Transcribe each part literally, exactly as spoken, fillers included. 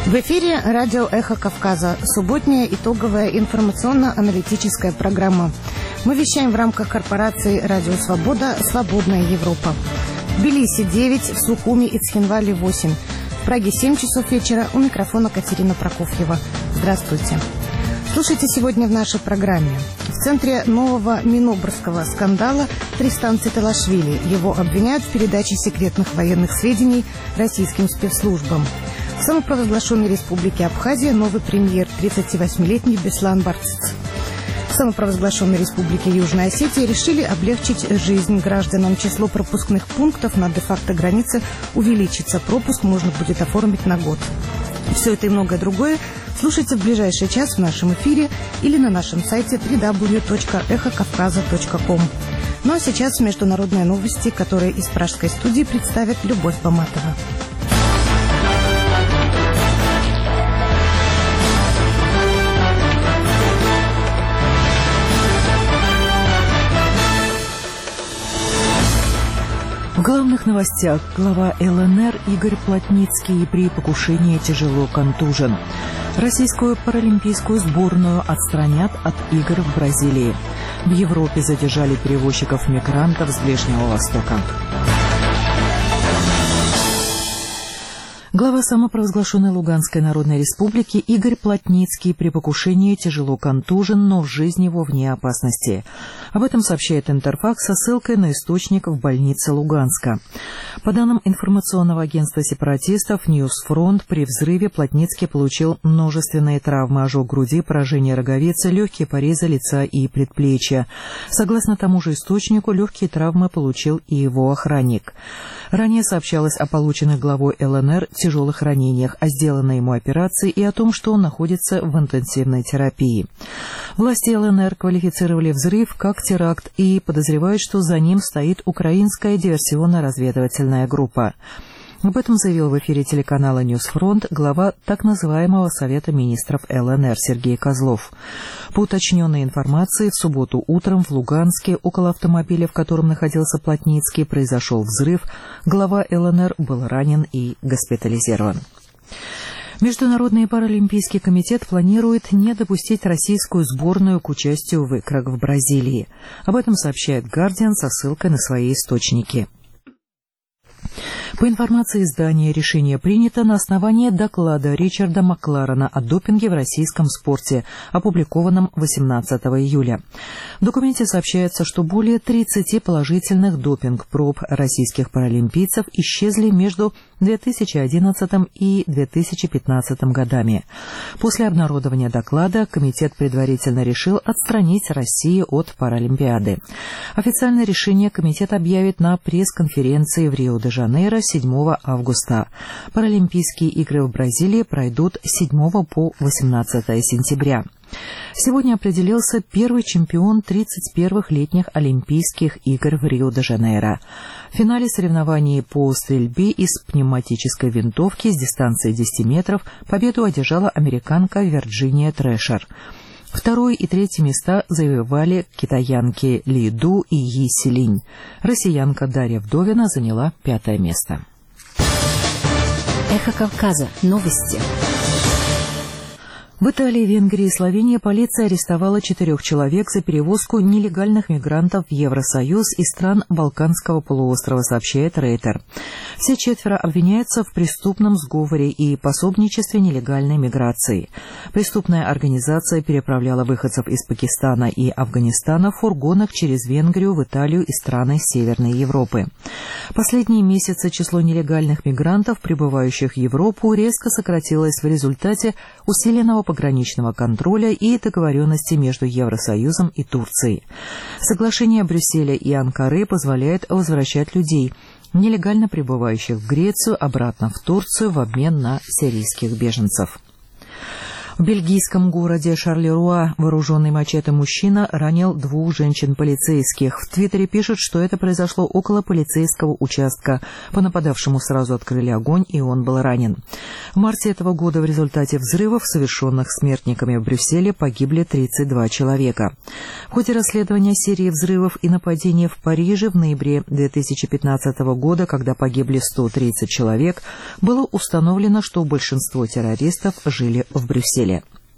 В эфире радио «Эхо Кавказа», субботняя итоговая информационно-аналитическая программа. Мы вещаем в рамках корпорации «Радио Свобода. Свободная Европа». В Тбилиси девять, в Сухуми и Цхинвале восемь. В Праге семь часов вечера. У микрофона Катерина Прокофьева. Здравствуйте. Слушайте сегодня в нашей программе. В центре нового минобрского скандала Тристан Циталашвили. Его обвиняют в передаче секретных военных сведений российским спецслужбам. В самопровозглашенной республике Абхазия новый премьер, тридцативосьмилетний Беслан Барцыц. В самопровозглашенной республике Южная Осетия решили облегчить жизнь гражданам. Число пропускных пунктов на де-факто границе увеличится. Пропуск можно будет оформить на год. Все это и многое другое слушайте в ближайший час в нашем эфире или на нашем сайте дабл ю дабл ю дабл ю точка эхо кавказа точка ком. Ну а сейчас международные новости, которые из пражской студии представит Любовь Баматова. В главных новостях глава эл эн эр Игорь Плотницкий при покушении тяжело контужен. Российскую паралимпийскую сборную отстранят от игр в Бразилии. В Европе задержали перевозчиков-мигрантов с Ближнего Востока. Глава самопровозглашенной Луганской Народной Республики Игорь Плотницкий при покушении тяжело контужен, но в жизни его вне опасности. Об этом сообщает Интерфакс со ссылкой на источник в больнице Луганска. По данным информационного агентства сепаратистов «Ньюсфронт», при взрыве Плотницкий получил множественные травмы: ожог груди, поражение роговицы, легкие порезы лица и предплечья. Согласно тому же источнику, легкие травмы получил и его охранник. Ранее сообщалось о полученных главой эл эн эр тяжелых ранениях, о сделанной ему операции и о том, что он находится в интенсивной терапии. Власти эл эн эр квалифицировали взрыв как теракт и подозревают, что за ним стоит украинская диверсионно-разведывательная группа. Об этом заявил в эфире телеканала «Ньюсфронт» глава так называемого Совета министров эл эн эр Сергей Козлов. По уточненной информации, в субботу утром в Луганске, около автомобиля, в котором находился Плотницкий, произошел взрыв. Глава эл эн эр был ранен и госпитализирован. Международный паралимпийский комитет планирует не допустить российскую сборную к участию в играх в Бразилии. Об этом сообщает «Гардиан» со ссылкой на свои источники. По информации издания, решение принято на основании доклада Ричарда Макларена о допинге в российском спорте, опубликованном восемнадцатого июля. В документе сообщается, что более тридцати положительных допинг-проб российских паралимпийцев исчезли между две тысячи одиннадцатым и две тысячи пятнадцатым годами. После обнародования доклада комитет предварительно решил отстранить Россию от Паралимпиады. Официальное решение комитет объявит на пресс-конференции в Рио-де-Жанейро седьмого августа. Паралимпийские игры в Бразилии пройдут с седьмого по восемнадцатое сентября. Сегодня определился первый чемпион тридцать первых летних Олимпийских игр в Рио-де-Жанейро. В финале соревнований по стрельбе из пневматической винтовки с дистанции десять метров победу одержала американка Вирджиния Трэшер. Второе и третье места завоевали китаянки Ли Ду и Йи Силинь. Россиянка Дарья Вдовина заняла пятое место. Эхо Кавказа. Новости. В Италии, Венгрии и Словении полиция арестовала четырех человек за перевозку нелегальных мигрантов в Евросоюз из стран Балканского полуострова, сообщает Рейтер. Все четверо обвиняются в преступном сговоре и пособничестве нелегальной миграции. Преступная организация переправляла выходцев из Пакистана и Афганистана в фургонах через Венгрию в Италию и страны Северной Европы. Последние месяцы число нелегальных мигрантов, прибывающих в Европу, резко сократилось в результате усиленного пограничного контроля и договоренности между Евросоюзом и Турцией. Соглашение Брюсселя и Анкары позволяет возвращать людей, нелегально прибывающих в Грецию, обратно в Турцию в обмен на сирийских беженцев. В бельгийском городе Шарлеруа вооруженный мачете мужчина ранил двух женщин-полицейских. В Твиттере пишут, что это произошло около полицейского участка. По нападавшему сразу открыли огонь, и он был ранен. В марте этого года в результате взрывов, совершенных смертниками в Брюсселе, погибли тридцать два человека. В ходе расследования серии взрывов и нападений в Париже в ноябре две тысячи пятнадцатого года, когда погибли сто тридцать человек, было установлено, что большинство террористов жили в Брюсселе.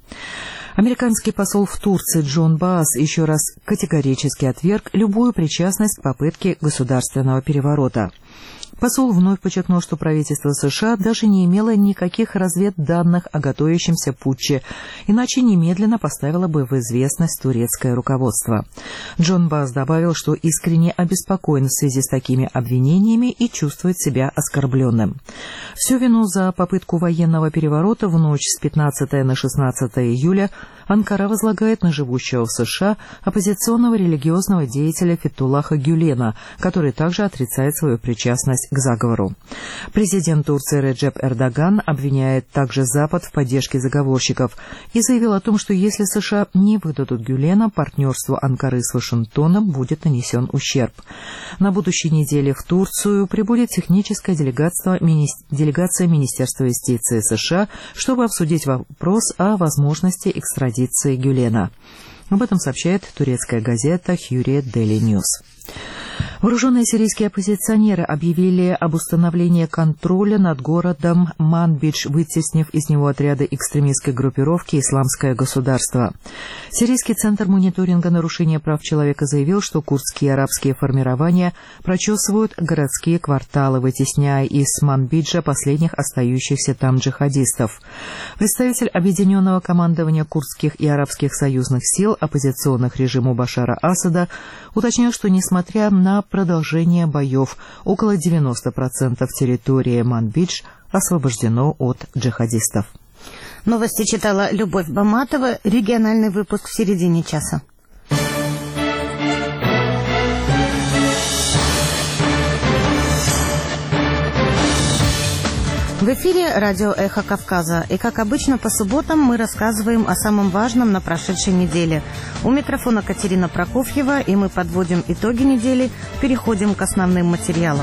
Американский посол в Турции Джон Баас еще раз категорически отверг любую причастность к попытке государственного переворота. Посол вновь подчеркнул, что правительство США даже не имело никаких разведданных о готовящемся путче, иначе немедленно поставило бы в известность турецкое руководство. Джон Баас добавил, что искренне обеспокоен в связи с такими обвинениями и чувствует себя оскорбленным. Всю вину за попытку военного переворота в ночь с пятнадцатого на шестнадцатое июля Анкара возлагает на живущего в США оппозиционного религиозного деятеля Фетхуллаха Гюлена, который также отрицает свою причастность к заговору. Президент Турции Реджеп Эрдоган обвиняет также Запад в поддержке заговорщиков и заявил о том, что если США не выдадут Гюлена, партнерству Анкары с Вашингтоном будет нанесен ущерб. На будущей неделе в Турцию прибудет техническая делегация, мини... делегация Министерства юстиции США, чтобы обсудить вопрос о возможности экстрадиции Гюлена. Об этом сообщает турецкая газета Hürriyet Daily News. Вооруженные сирийские оппозиционеры объявили об установлении контроля над городом Манбидж, вытеснив из него отряды экстремистской группировки «Исламское государство». Сирийский центр мониторинга нарушения прав человека заявил, что курдские и арабские формирования прочесывают городские кварталы, вытесняя из Манбиджа последних остающихся там джихадистов. Представитель Объединенного командования курдских и арабских союзных сил, оппозиционных режиму Башара Асада, уточнил, что несмотря на продолжение боев, около девяноста процентов территории Манбидж освобождено от джихадистов. Новости читала Любовь Баматова. Региональный выпуск в середине часа. В эфире радио «Эхо Кавказа». И, как обычно, по субботам мы рассказываем о самом важном на прошедшей неделе. У микрофона Катерина Прокофьева, и мы подводим итоги недели, переходим к основным материалам.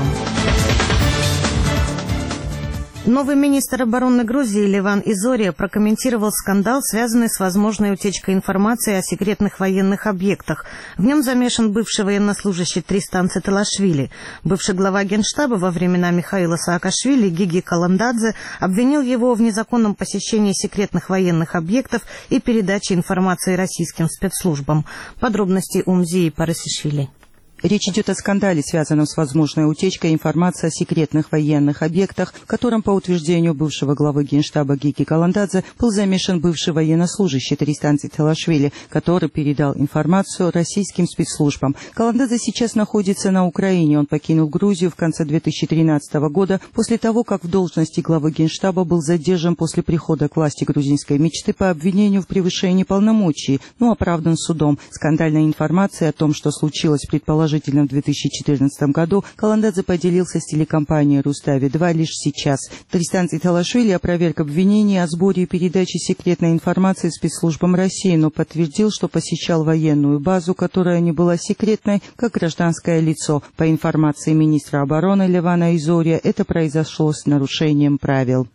Новый министр обороны Грузии Леван Изория прокомментировал скандал, связанный с возможной утечкой информации о секретных военных объектах. В нем замешан бывший военнослужащий Тристан Цитилашвили. Бывший глава Генштаба во времена Михаила Саакашвили Гиги Каландадзе обвинил его в незаконном посещении секретных военных объектов и передаче информации российским спецслужбам. Подробности у Мзии Парасишвили. Речь идет о скандале, связанном с возможной утечкой информации о секретных военных объектах, в котором, по утверждению бывшего главы Генштаба Гиги Каландадзе, был замешан бывший военнослужащий Тристан Цитилашвили, который передал информацию российским спецслужбам. Каландадзе сейчас находится на Украине. Он покинул Грузию в конце две тысячи тринадцатого года, после того, как в должности главы Генштаба был задержан после прихода к власти грузинской мечты по обвинению в превышении полномочий, но оправдан судом. Скандальная информация о том, что случилось предположительно в две тысячи четырнадцатом году, Каландадзе поделился с телекомпанией Рустави-два лишь сейчас. Тристан Цитилашвили опроверг обвинения о сборе и передаче секретной информации спецслужбам России, но подтвердил, что посещал военную базу, которая не была секретной, как гражданское лицо. По информации министра обороны Левана Изория, это произошло с нарушением правил.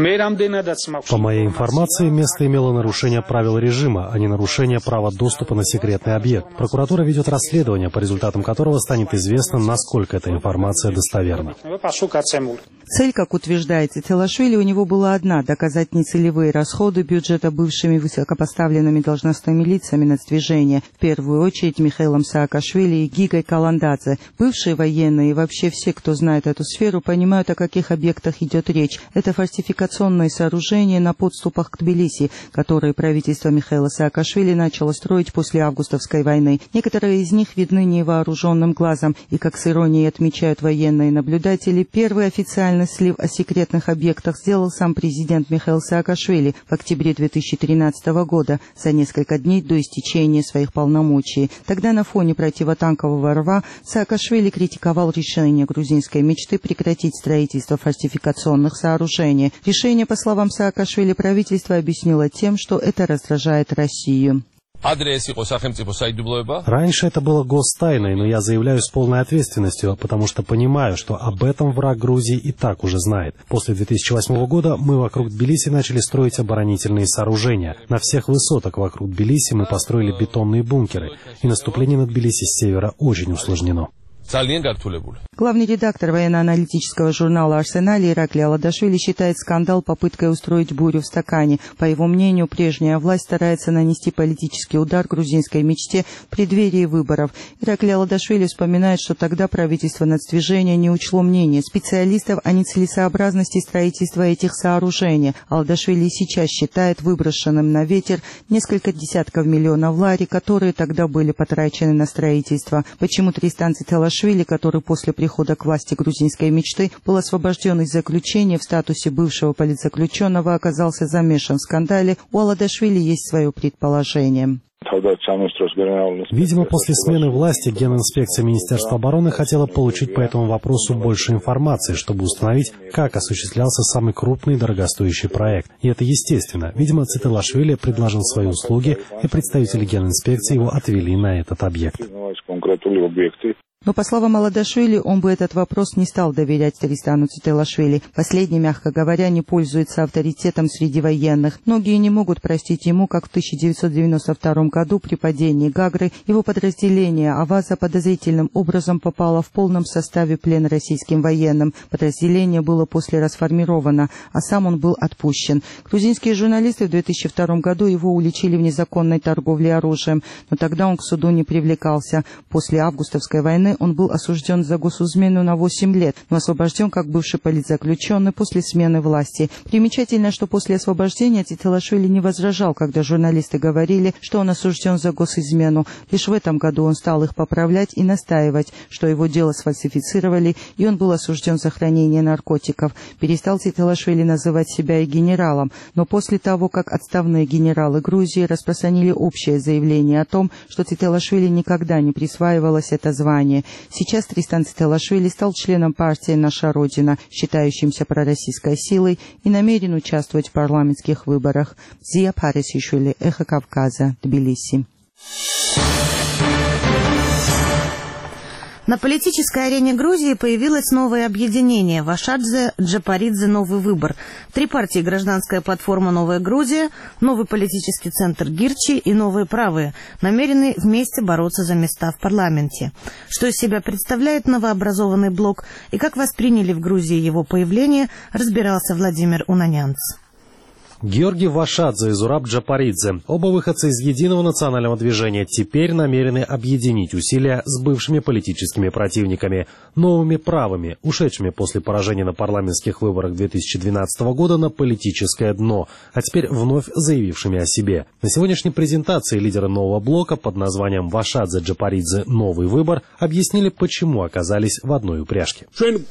По моей информации, место имело нарушение правил режима, а не нарушение права доступа на секретный объект. Прокуратура ведет расследование, по результатам которого станет известно, насколько эта информация достоверна. Цель, как утверждает Цитилашвили, у него была одна – доказать нецелевые расходы бюджета бывшими высокопоставленными должностными лицами нацдвижения, в первую очередь Михаилом Саакашвили и Гигой Каландадзе. Бывшие военные и вообще все, кто знает эту сферу, понимают, о каких объектах идет речь. Это фортификационные сооружения на подступах к Тбилиси, которые правительство Михаила Саакашвили начало строить после августовской войны. Некоторые из них видны невооруженным глазом, и, как с иронией отмечают военные наблюдатели, первый официальный слив о секретных объектах сделал сам президент Михаил Саакашвили в октябре две тысячи тринадцатого года, за несколько дней до истечения своих полномочий. Тогда на фоне противотанкового рва Саакашвили критиковал решение грузинской мечты прекратить строительство фортификационных сооружений. Решение, по словам Саакашвили, правительство объяснило тем, что это раздражает Россию. Раньше это было гостайной, но я заявляю с полной ответственностью, потому что понимаю, что об этом враг Грузии и так уже знает. После две тысячи восьмого года мы вокруг Тбилиси начали строить оборонительные сооружения. На всех высотах вокруг Тбилиси мы построили бетонные бункеры, и наступление на Тбилиси с севера очень усложнено. Главный редактор военно-аналитического журнала «Арсеналь» Ираклий Аладашвили считает скандал попыткой устроить бурю в стакане. По его мнению, прежняя власть старается нанести политический удар грузинской мечте в преддверии выборов. Ираклий Аладашвили вспоминает, что тогда правительство нацдвижения не учло мнение специалистов о нецелесообразности строительства этих сооружений. Аладашвили сейчас считает выброшенным на ветер несколько десятков миллионов лари, которые тогда были потрачены на строительство. Почему Тристан Цитилашвили, который после прихода к власти грузинской мечты был освобожден из заключения в статусе бывшего политзаключенного, оказался замешан в скандале, у Аладашвили есть свое предположение. Видимо, после смены власти Генинспекция Министерства обороны хотела получить по этому вопросу больше информации, чтобы установить, как осуществлялся самый крупный и дорогостоящий проект. И это естественно. Видимо, Цитилашвили предложил свои услуги, и представители Генинспекции его отвели на этот объект. Но, по словам Аладашвили, он бы этот вопрос не стал доверять Тристану Цитилашвили. Последний, мягко говоря, не пользуется авторитетом среди военных. Многие не могут простить ему, как в тысяча девятьсот девяносто втором году при падении Гагры его подразделение Аваза подозрительным образом попало в полном составе плен российским военным. Подразделение было после расформировано, а сам он был отпущен. Грузинские журналисты в две тысячи втором году его уличили в незаконной торговле оружием, но тогда он к суду не привлекался. После августовской войны он был осужден за госизмену на восемь лет, но освобожден как бывший политзаключенный после смены власти. Примечательно, что после освобождения Цитилашвили не возражал, когда журналисты говорили, что он осужден за госизмену. Лишь в этом году он стал их поправлять и настаивать, что его дело сфальсифицировали, и он был осужден за хранение наркотиков. Перестал Цитилашвили называть себя и генералом, но после того, как отставные генералы Грузии распространили общее заявление о том, что Цитилашвили никогда не присваивалось это звание. Сейчас Тристан Цитилашвили стал членом партии «Наша Родина», считающимся пророссийской силой, и намерен участвовать в парламентских выборах. Зия Парисишвили, Эхо Кавказа, Тбилиси. На политической арене Грузии появилось новое объединение «Вашадзе Джапаридзе. Новый выбор». Три партии: гражданская платформа «Новая Грузия», новый политический центр «Гирчи» и «Новые правые» намерены вместе бороться за места в парламенте. Что из себя представляет новообразованный блок и как восприняли в Грузии его появление, разбирался Владимир Унанянц. Георгий Вашадзе и Зураб Джапаридзе, оба выходцы из Единого национального движения, теперь намерены объединить усилия с бывшими политическими противниками, новыми правыми, ушедшими после поражения на парламентских выборах две тысячи двенадцатого года на политическое дно, а теперь вновь заявившими о себе. На сегодняшней презентации лидеры нового блока под названием Вашадзе Джапаридзе «Новый выбор» объяснили, почему оказались в одной упряжке.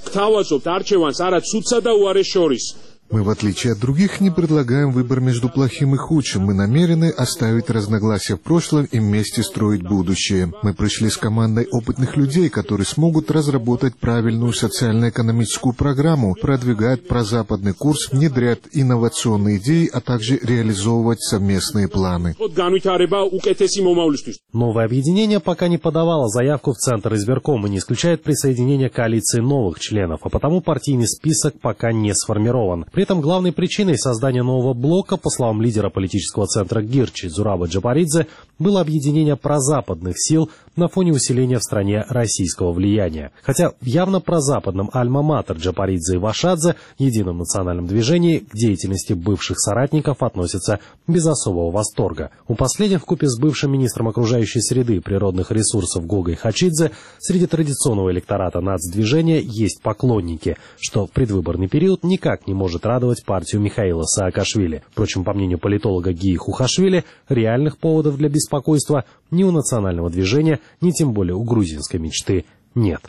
Мы, в отличие от других, не предлагаем выбор между плохим и худшим. Мы намерены оставить разногласия в прошлом и вместе строить будущее. Мы пришли с командой опытных людей, которые смогут разработать правильную социально-экономическую программу, продвигать прозападный курс, внедрять инновационные идеи, а также реализовывать совместные планы. Новое объединение пока не подавало заявку в Центр избирком и не исключает присоединение коалиции новых членов, а потому партийный список пока не сформирован. При этом главной причиной создания нового блока, по словам лидера политического центра Гирчи Зураба Джапаридзе, было объединение прозападных сил на фоне усиления в стране российского влияния. Хотя в явно прозападном альма-матер Джапаридзе и Вашадзе, Едином национальном движении, к деятельности бывших соратников относятся без особого восторга. У последних вкупе с бывшим министром окружающей среды и природных ресурсов Гогой Хачидзе среди традиционного электората нацдвижения есть поклонники, что в предвыборный период никак не может радовать партию Михаила Саакашвили. Впрочем, по мнению политолога Гии Хухашвили, реальных поводов для беспокойства ни у национального движения, ни тем более у грузинской мечты нет.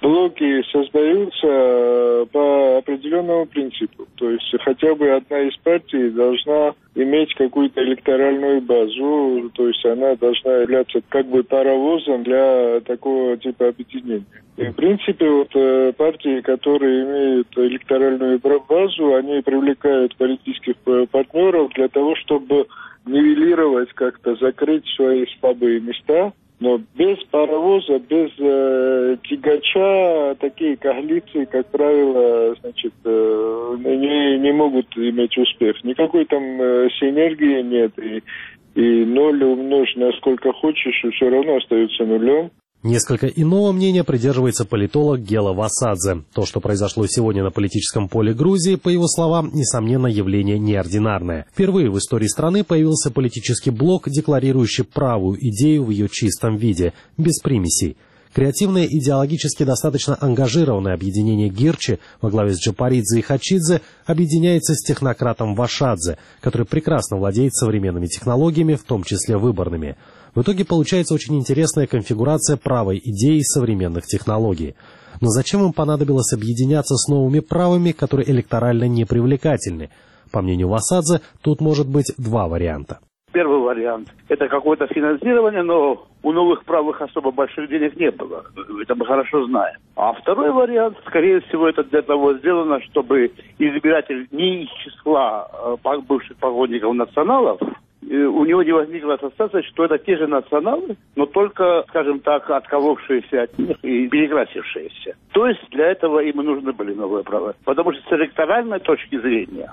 блоки создаются по определенному принципу. То есть хотя бы одна из партий должна иметь какую-то электоральную базу, то есть она должна являться как бы паровозом для такого типа объединения. И в принципе вот партии, которые имеют электоральную базу, они привлекают политических партнеров для того, чтобы нивелировать, как-то закрыть свои слабые места. Но без паровоза, без э, тягача такие коалиции, как правило, значит, э, не, не могут иметь успех. Никакой там э, синергии нет. И, и ноль умножь на сколько хочешь, и все равно остается нулем. Несколько иного мнения придерживается политолог Гела Васадзе. То, что произошло сегодня на политическом поле Грузии, по его словам, несомненно, явление неординарное. Впервые в истории страны появился политический блок, декларирующий правую идею в ее чистом виде, без примесей. Креативное, идеологически достаточно ангажированное объединение Гирчи во главе с Джапаридзе и Хачидзе объединяется с технократом Вашадзе, который прекрасно владеет современными технологиями, в том числе выборными. В итоге получается очень интересная конфигурация правой идеи современных технологий. Но зачем им понадобилось объединяться с новыми правыми, которые электорально непривлекательны? По мнению Васадзе, тут может быть два варианта. Первый вариант – это какое-то финансирование, но у новых правых особо больших денег не было. Это мы хорошо знаем. А второй вариант, скорее всего, это для того сделано, чтобы избиратель не из числа бывших погодников националов, у него не возникла ассоциация, что это те же националы, но только, скажем так, отколовшиеся от них и перекрасившиеся. То есть для этого им и нужны были новые права. Потому что с электоральной точки зрения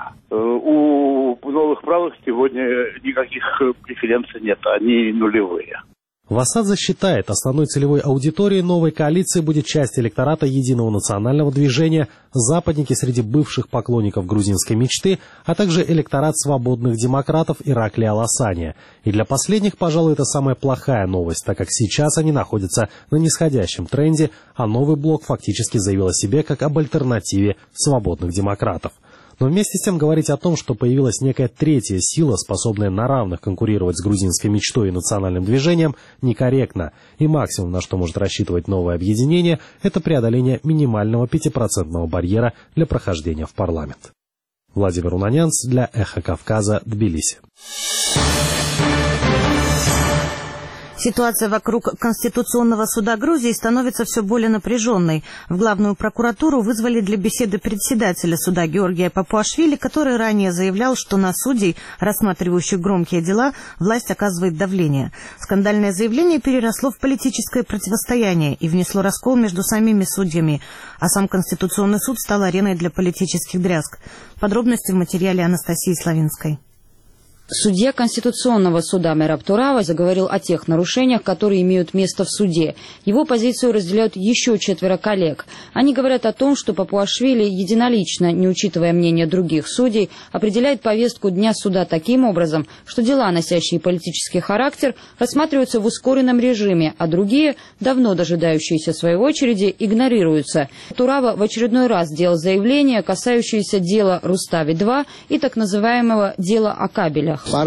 у новых правых сегодня никаких преференций нет, они нулевые. Васадзе считает, основной целевой аудиторией новой коалиции будет часть электората Единого национального движения, западники среди бывших поклонников грузинской мечты, а также электорат свободных демократов Ираклия Ласания. И для последних, пожалуй, это самая плохая новость, так как сейчас они находятся на нисходящем тренде, а новый блок фактически заявил о себе как об альтернативе свободных демократов. Но вместе с тем говорить о том, что появилась некая третья сила, способная на равных конкурировать с грузинской мечтой и национальным движением, некорректно. И максимум, на что может рассчитывать новое объединение, это преодоление минимального пятипроцентного барьера для прохождения в парламент. Владимир Унанянц для «Эхо Кавказа», Тбилиси. Ситуация вокруг Конституционного суда Грузии становится все более напряженной. В главную прокуратуру вызвали для беседы председателя суда Георгия Папуашвили, который ранее заявлял, что на судей, рассматривающих громкие дела, власть оказывает давление. Скандальное заявление переросло в политическое противостояние и внесло раскол между самими судьями, а сам Конституционный суд стал ареной для политических дрязг. Подробности в материале Анастасии Славинской. Судья Конституционного суда Мераб Турава заговорил о тех нарушениях, которые имеют место в суде. Его позицию разделяют еще четверо коллег. Они говорят о том, что Папуашвили единолично, не учитывая мнение других судей, определяет повестку дня суда таким образом, что дела, носящие политический характер, рассматриваются в ускоренном режиме, а другие, давно дожидающиеся своей очереди, игнорируются. Турава в очередной раз сделал заявление, касающееся дела Рустави-два и так называемого дела о кабелях. Иск,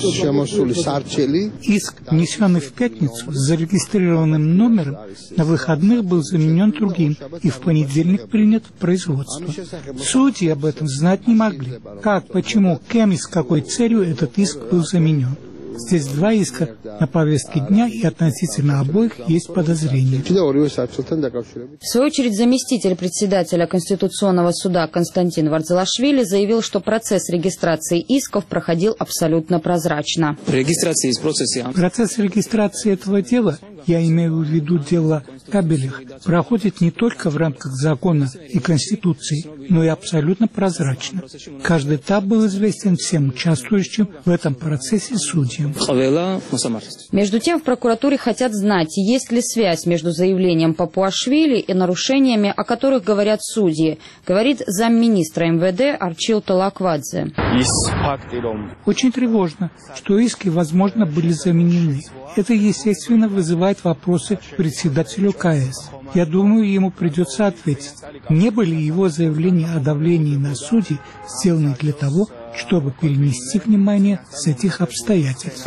внесенный в пятницу с зарегистрированным номером, на выходных был заменен другим и в понедельник принят в производство. Судьи об этом знать не могли. Как, почему, кем и с какой целью этот иск был заменен. Здесь два иска на повестке дня, и относительно обоих есть подозрения. В свою очередь, заместитель председателя Конституционного суда Константин Вардзалашвили заявил, что процесс регистрации исков проходил абсолютно прозрачно. Процесс регистрации этого дела, я имею в виду дело о кабелях, проходит не только в рамках закона и Конституции, но и абсолютно прозрачно. Каждый этап был известен всем участвующим в этом процессе судьям. Между тем, в прокуратуре хотят знать, есть ли связь между заявлением Папуашвили и нарушениями, о которых говорят судьи, говорит замминистра эм вэ дэ Арчил Талаквадзе. Очень тревожно, что иски, возможно, были заменены. Это, естественно, вызывает вопросы председателю ка эс. Я думаю, ему придется ответить, не были его заявления о давлении на судей сделаны для того, чтобы перенести внимание с этих обстоятельств.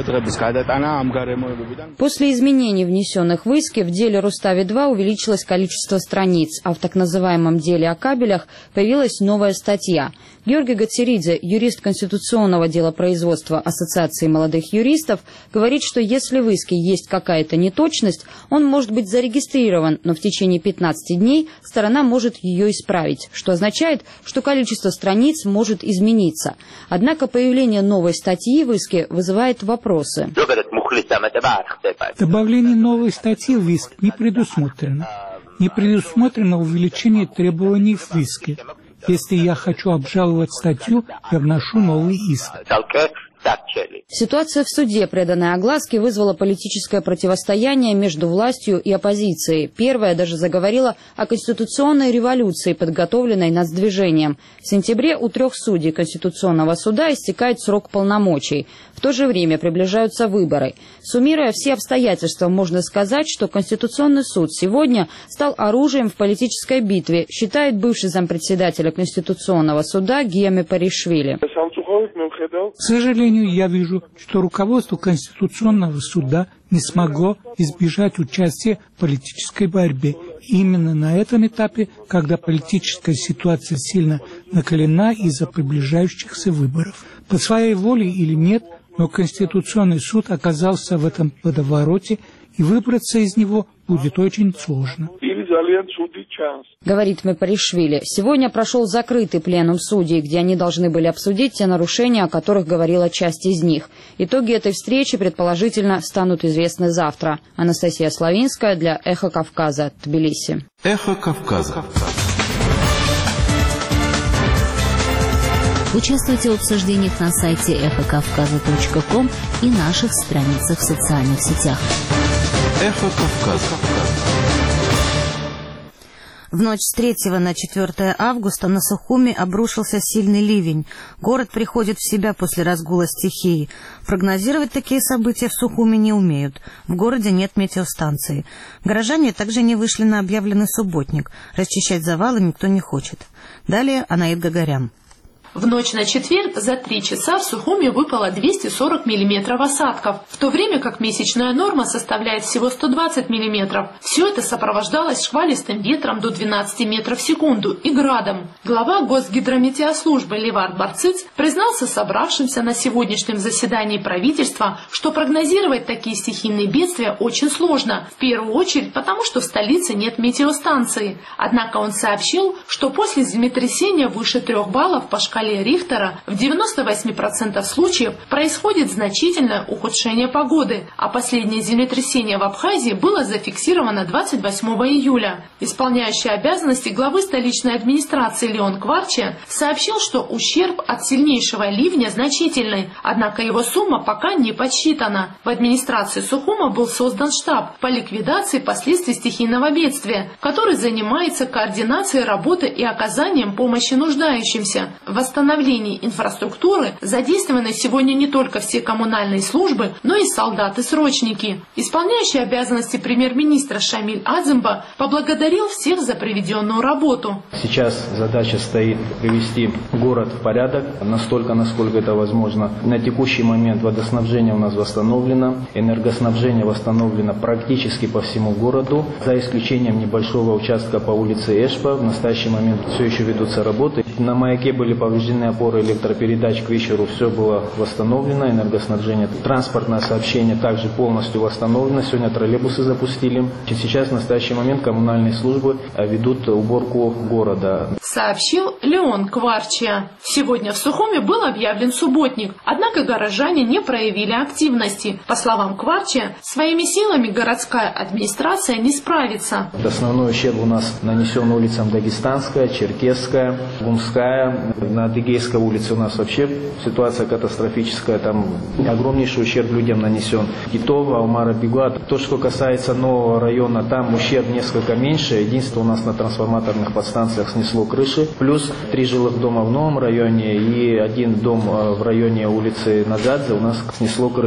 После изменений, внесенных в иски, в деле Рустави-два увеличилось количество страниц, а в так называемом деле о кабелях появилась новая статья. Георгий Гацеридзе, юрист Конституционного делопроизводства Ассоциации молодых юристов, говорит, что если в иске есть какая-то неточность, он может быть зарегистрирован, но в течение пятнадцати дней сторона может ее исправить, что означает, что количество страниц может измениться. Однако появление новой статьи в иске вызывает вопросы. Добавление новой статьи в иск не предусмотрено. Не предусмотрено увеличение требований в иске. Если я хочу обжаловать статью, я вношу новый иск. Ситуация в суде, преданная огласке, вызвала политическое противостояние между властью и оппозицией. Первая даже заговорила о конституционной революции, подготовленной нацдвижением. В сентябре у трех судей Конституционного суда истекает срок полномочий. В то же время приближаются выборы. Суммируя все обстоятельства, можно сказать, что Конституционный суд сегодня стал оружием в политической битве, считает бывший зампредседателя Конституционного суда Гия Мепаришвили. К сожалению, я вижу, что руководство Конституционного суда не смогло избежать участия в политической борьбе. И именно на этом этапе, когда политическая ситуация сильно накалена из-за приближающихся выборов. По своей воле или нет, но Конституционный суд оказался в этом водовороте, и выбраться из него будет очень сложно. Говорит Мепаришвили. Сегодня прошел закрытый пленум судей, где они должны были обсудить те нарушения, о которых говорила часть из них. Итоги этой встречи, предположительно, станут известны завтра. Анастасия Славинская для «Эхо Кавказа», Тбилиси. «Эхо Кавказа». Участвуйте в обсуждениях на сайте эхо кавказа точка ком и наших страницах в социальных сетях. «Эхо Кавказа». В ночь с третьего на четвёртое августа на Сухуми обрушился сильный ливень. Город приходит в себя после разгула стихии. Прогнозировать такие события в Сухуми не умеют. В городе нет метеостанции. Горожане также не вышли на объявленный субботник. Расчищать завалы никто не хочет. Далее Анаид Гагарян. В ночь на четверг за три часа в Сухуми выпало двести сорок миллиметров осадков, в то время как месячная норма составляет всего сто двадцать миллиметров. Все это сопровождалось шквалистым ветром до двенадцати метров в секунду и градом. Глава Госгидрометеослужбы Левард Барциц признался собравшимся на сегодняшнем заседании правительства, что прогнозировать такие стихийные бедствия очень сложно, в первую очередь потому, что в столице нет метеостанции. Однако он сообщил, что после землетрясения выше трех баллов по шкале Рихтера в девяноста восьми процентах случаев происходит значительное ухудшение погоды, а последнее землетрясение в Абхазии было зафиксировано двадцать восьмого июля. Исполняющий обязанности главы столичной администрации Леон Кварчия сообщил, что ущерб от сильнейшего ливня значительный, однако его сумма пока не подсчитана. В администрации Сухума был создан штаб по ликвидации последствий стихийного бедствия, который занимается координацией работы и оказанием помощи нуждающимся. В восстановлении инфраструктуры задействованы сегодня не только все коммунальные службы, но и солдаты-срочники. Исполняющий обязанности премьер-министра Шамиль Азымба поблагодарил всех за проведенную работу. Сейчас задача стоит привести город в порядок, настолько, насколько это возможно. На текущий момент водоснабжение у нас восстановлено, энергоснабжение восстановлено практически по всему городу, за исключением небольшого участка по улице Эшпа. В настоящий момент все еще ведутся работы. На маяке были повреждены опоры электропередач, к вечеру все было восстановлено, энергоснабжение, транспортное сообщение также полностью восстановлено, сегодня троллейбусы запустили. Сейчас в настоящий момент коммунальные службы ведут уборку города. Сообщил Леон Кварчия. Сегодня в Сухуми был объявлен субботник, однако горожане не проявили активности. По словам Кварчия, своими силами городская администрация не справится. Основной ущерб у нас нанесен улицам Дагестанская, Черкесская, Гумская. На Адыгейской улице у нас вообще ситуация катастрофическая, там огромнейший ущерб людям нанесен. Китово, Алмара, Бегуа. То, что касается нового района, там ущерб несколько меньше. Единственное, у нас на трансформаторных подстанциях снесло крыши. Плюс три жилых дома в новом районе и один дом в районе улицы Нагадзе у нас снесло крышу.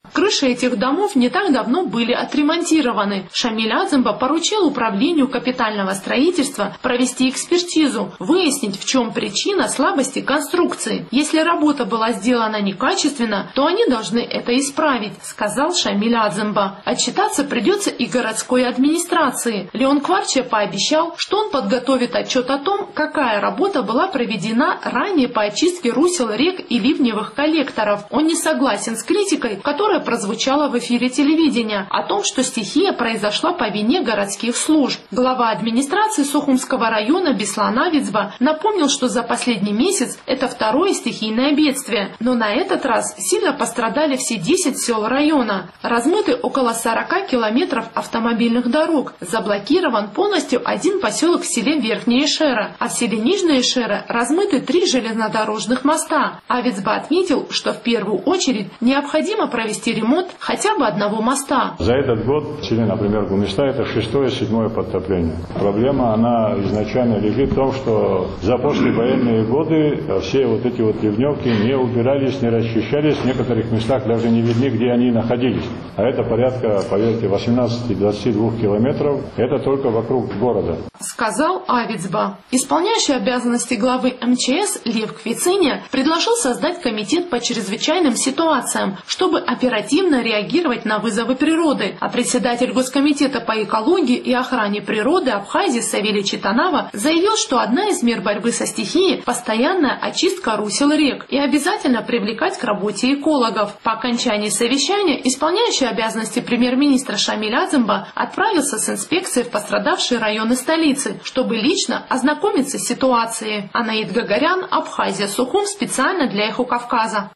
Крыши этих домов не так давно были отремонтированы. Шамиль Азымба поручил управлению капитального строительства провести экспертизу, выяснить, в чем причина слабости конструкции. Если работа была сделана некачественно, то они должны это исправить, сказал Шамиль Азымба. Отчитаться придется и городской администрации. Леон Кварча пообещал, что он подготовит отчет о том, какая работа была проведена ранее по очистке русел рек и ливневых коллекторов. Он не согласен с критикой, которая прозвучала в эфире телевидения, о том, что стихия произошла по вине городских служб. Глава администрации Сухумского района Беслан Авицба напомнил, что за последний месяц это второе стихийное бедствие, но на этот раз сильно пострадали все десять сел района. Размыты около сорока километров автомобильных дорог. Заблокирован полностью один поселок в селе Верхняя Эшера, а в селе Нижняя Эшера размыты три железнодорожных моста. Авицба отметил, что в первую очередь необходимо провести ремонт хотя бы одного моста. За этот год в селе, например, Гумишта, это шестое-седьмое подтопление. Проблема, она изначально лежит в том, что за послевоенные годы все вот эти вот ливневки не убирались, не расчищались, в некоторых местах даже не видны, где они находились. А это порядка, поверьте, восемнадцати-двадцати двух километров, это только вокруг города. Сказал Авицба. Исполняющий обязанности главы эм че эс Лев Квициня предложил создать комитет по чрезвычайным ситуациям, чтобы оперативно реагировать на вызовы природы. А председатель Госкомитета по экологии и охране природы Абхазии Савелий Читанава заявил, что одна из мер борьбы со стихией – постоянная очистка русел рек и обязательно привлекать к работе экологов. По окончании совещания исполняющий обязанности премьер-министра Шамиль Азымба отправился с инспекцией в пострадавшие районы столицы, чтобы лично ознакомиться с ситуацией. Анаид Гагарян, Абхазия, Сухум, специально для Эхо Кавказа.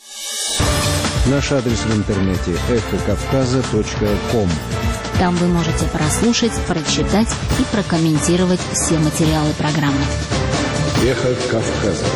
Наш адрес в интернете эхо кавказа точка ком. Там вы можете прослушать, прочитать и прокомментировать все материалы программы. Эхо Кавказа.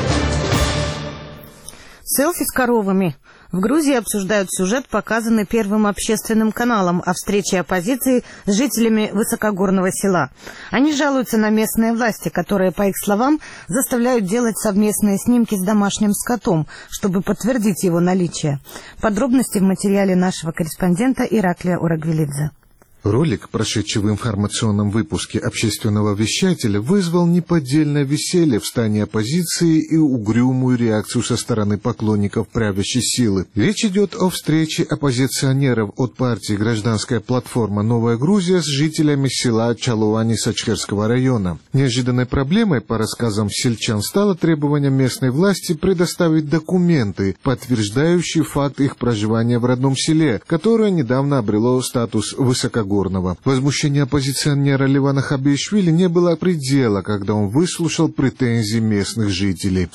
Селфи с коровами. В Грузии обсуждают сюжет, показанный Первым общественным каналом о встрече оппозиции с жителями высокогорного села. Они жалуются на местные власти, которые, по их словам, заставляют делать совместные снимки с домашним скотом, чтобы подтвердить его наличие. Подробности в материале нашего корреспондента Ираклия Урагвелидзе. Ролик, прошедший в информационном выпуске общественного вещателя, вызвал неподдельное веселье в стане оппозиции и угрюмую реакцию со стороны поклонников правящей силы. Речь идет о встрече оппозиционеров от партии «Гражданская платформа Новая Грузия» с жителями села Чалуани Сачхерского района. Неожиданной проблемой, по рассказам сельчан, стало требование местной власти предоставить документы, подтверждающие факт их проживания в родном селе, которое недавно обрело статус высокогорного. Возмущение оппозиционера Левана Хабишвили не было предела, когда он выслушал претензии местных жителей.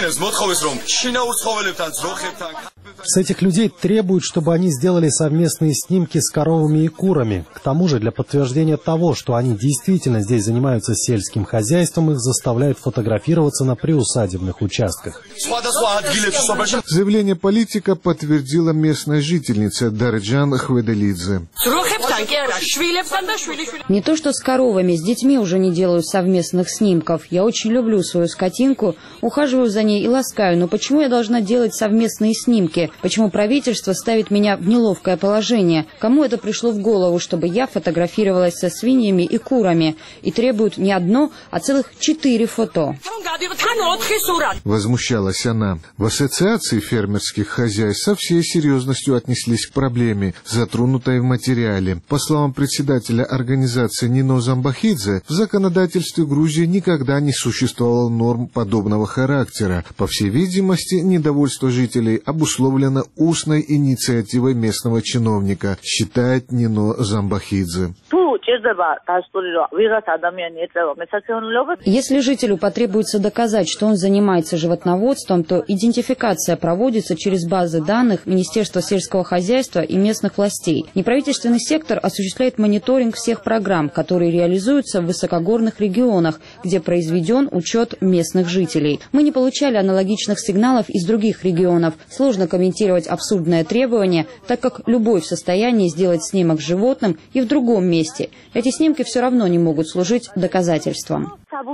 С этих людей требуют, чтобы они сделали совместные снимки с коровами и курами. К тому же, для подтверждения того, что они действительно здесь занимаются сельским хозяйством, их заставляют фотографироваться на приусадебных участках. Заявление политика подтвердила местная жительница Дарджан Хведелидзе. Не то что с коровами, с детьми уже не делаю совместных снимков. Я очень люблю свою скотинку, ухаживаю за ней и ласкаю, но почему я должна делать совместные снимки? Почему правительство ставит меня в неловкое положение? Кому это пришло в голову, чтобы я фотографировалась со свиньями и курами? И требуют не одно, а целых четыре фото. Возмущалась она. В ассоциации фермерских хозяйств со всей серьезностью отнеслись к проблеме, затронутой в материале. По словам председателя организации Нино Замбахидзе, в законодательстве Грузии никогда не существовало норм подобного характера. По всей видимости, недовольство жителей обусловлено устной инициативой местного чиновника, считает Нино Замбахидзе. Если жителю потребуется доказать, что он занимается животноводством, то идентификация проводится через базы данных Министерства сельского хозяйства и местных властей. Неправительственный сектор осуществляет мониторинг всех программ, которые реализуются в высокогорных регионах, где произведен учет местных жителей. Мы не получали аналогичных сигналов из других регионов. Сложно комментировать абсурдное требование, так как любой в состоянии сделать снимок с животным и в другом месте. снимки. Эти снимки все равно не могут служить доказательством.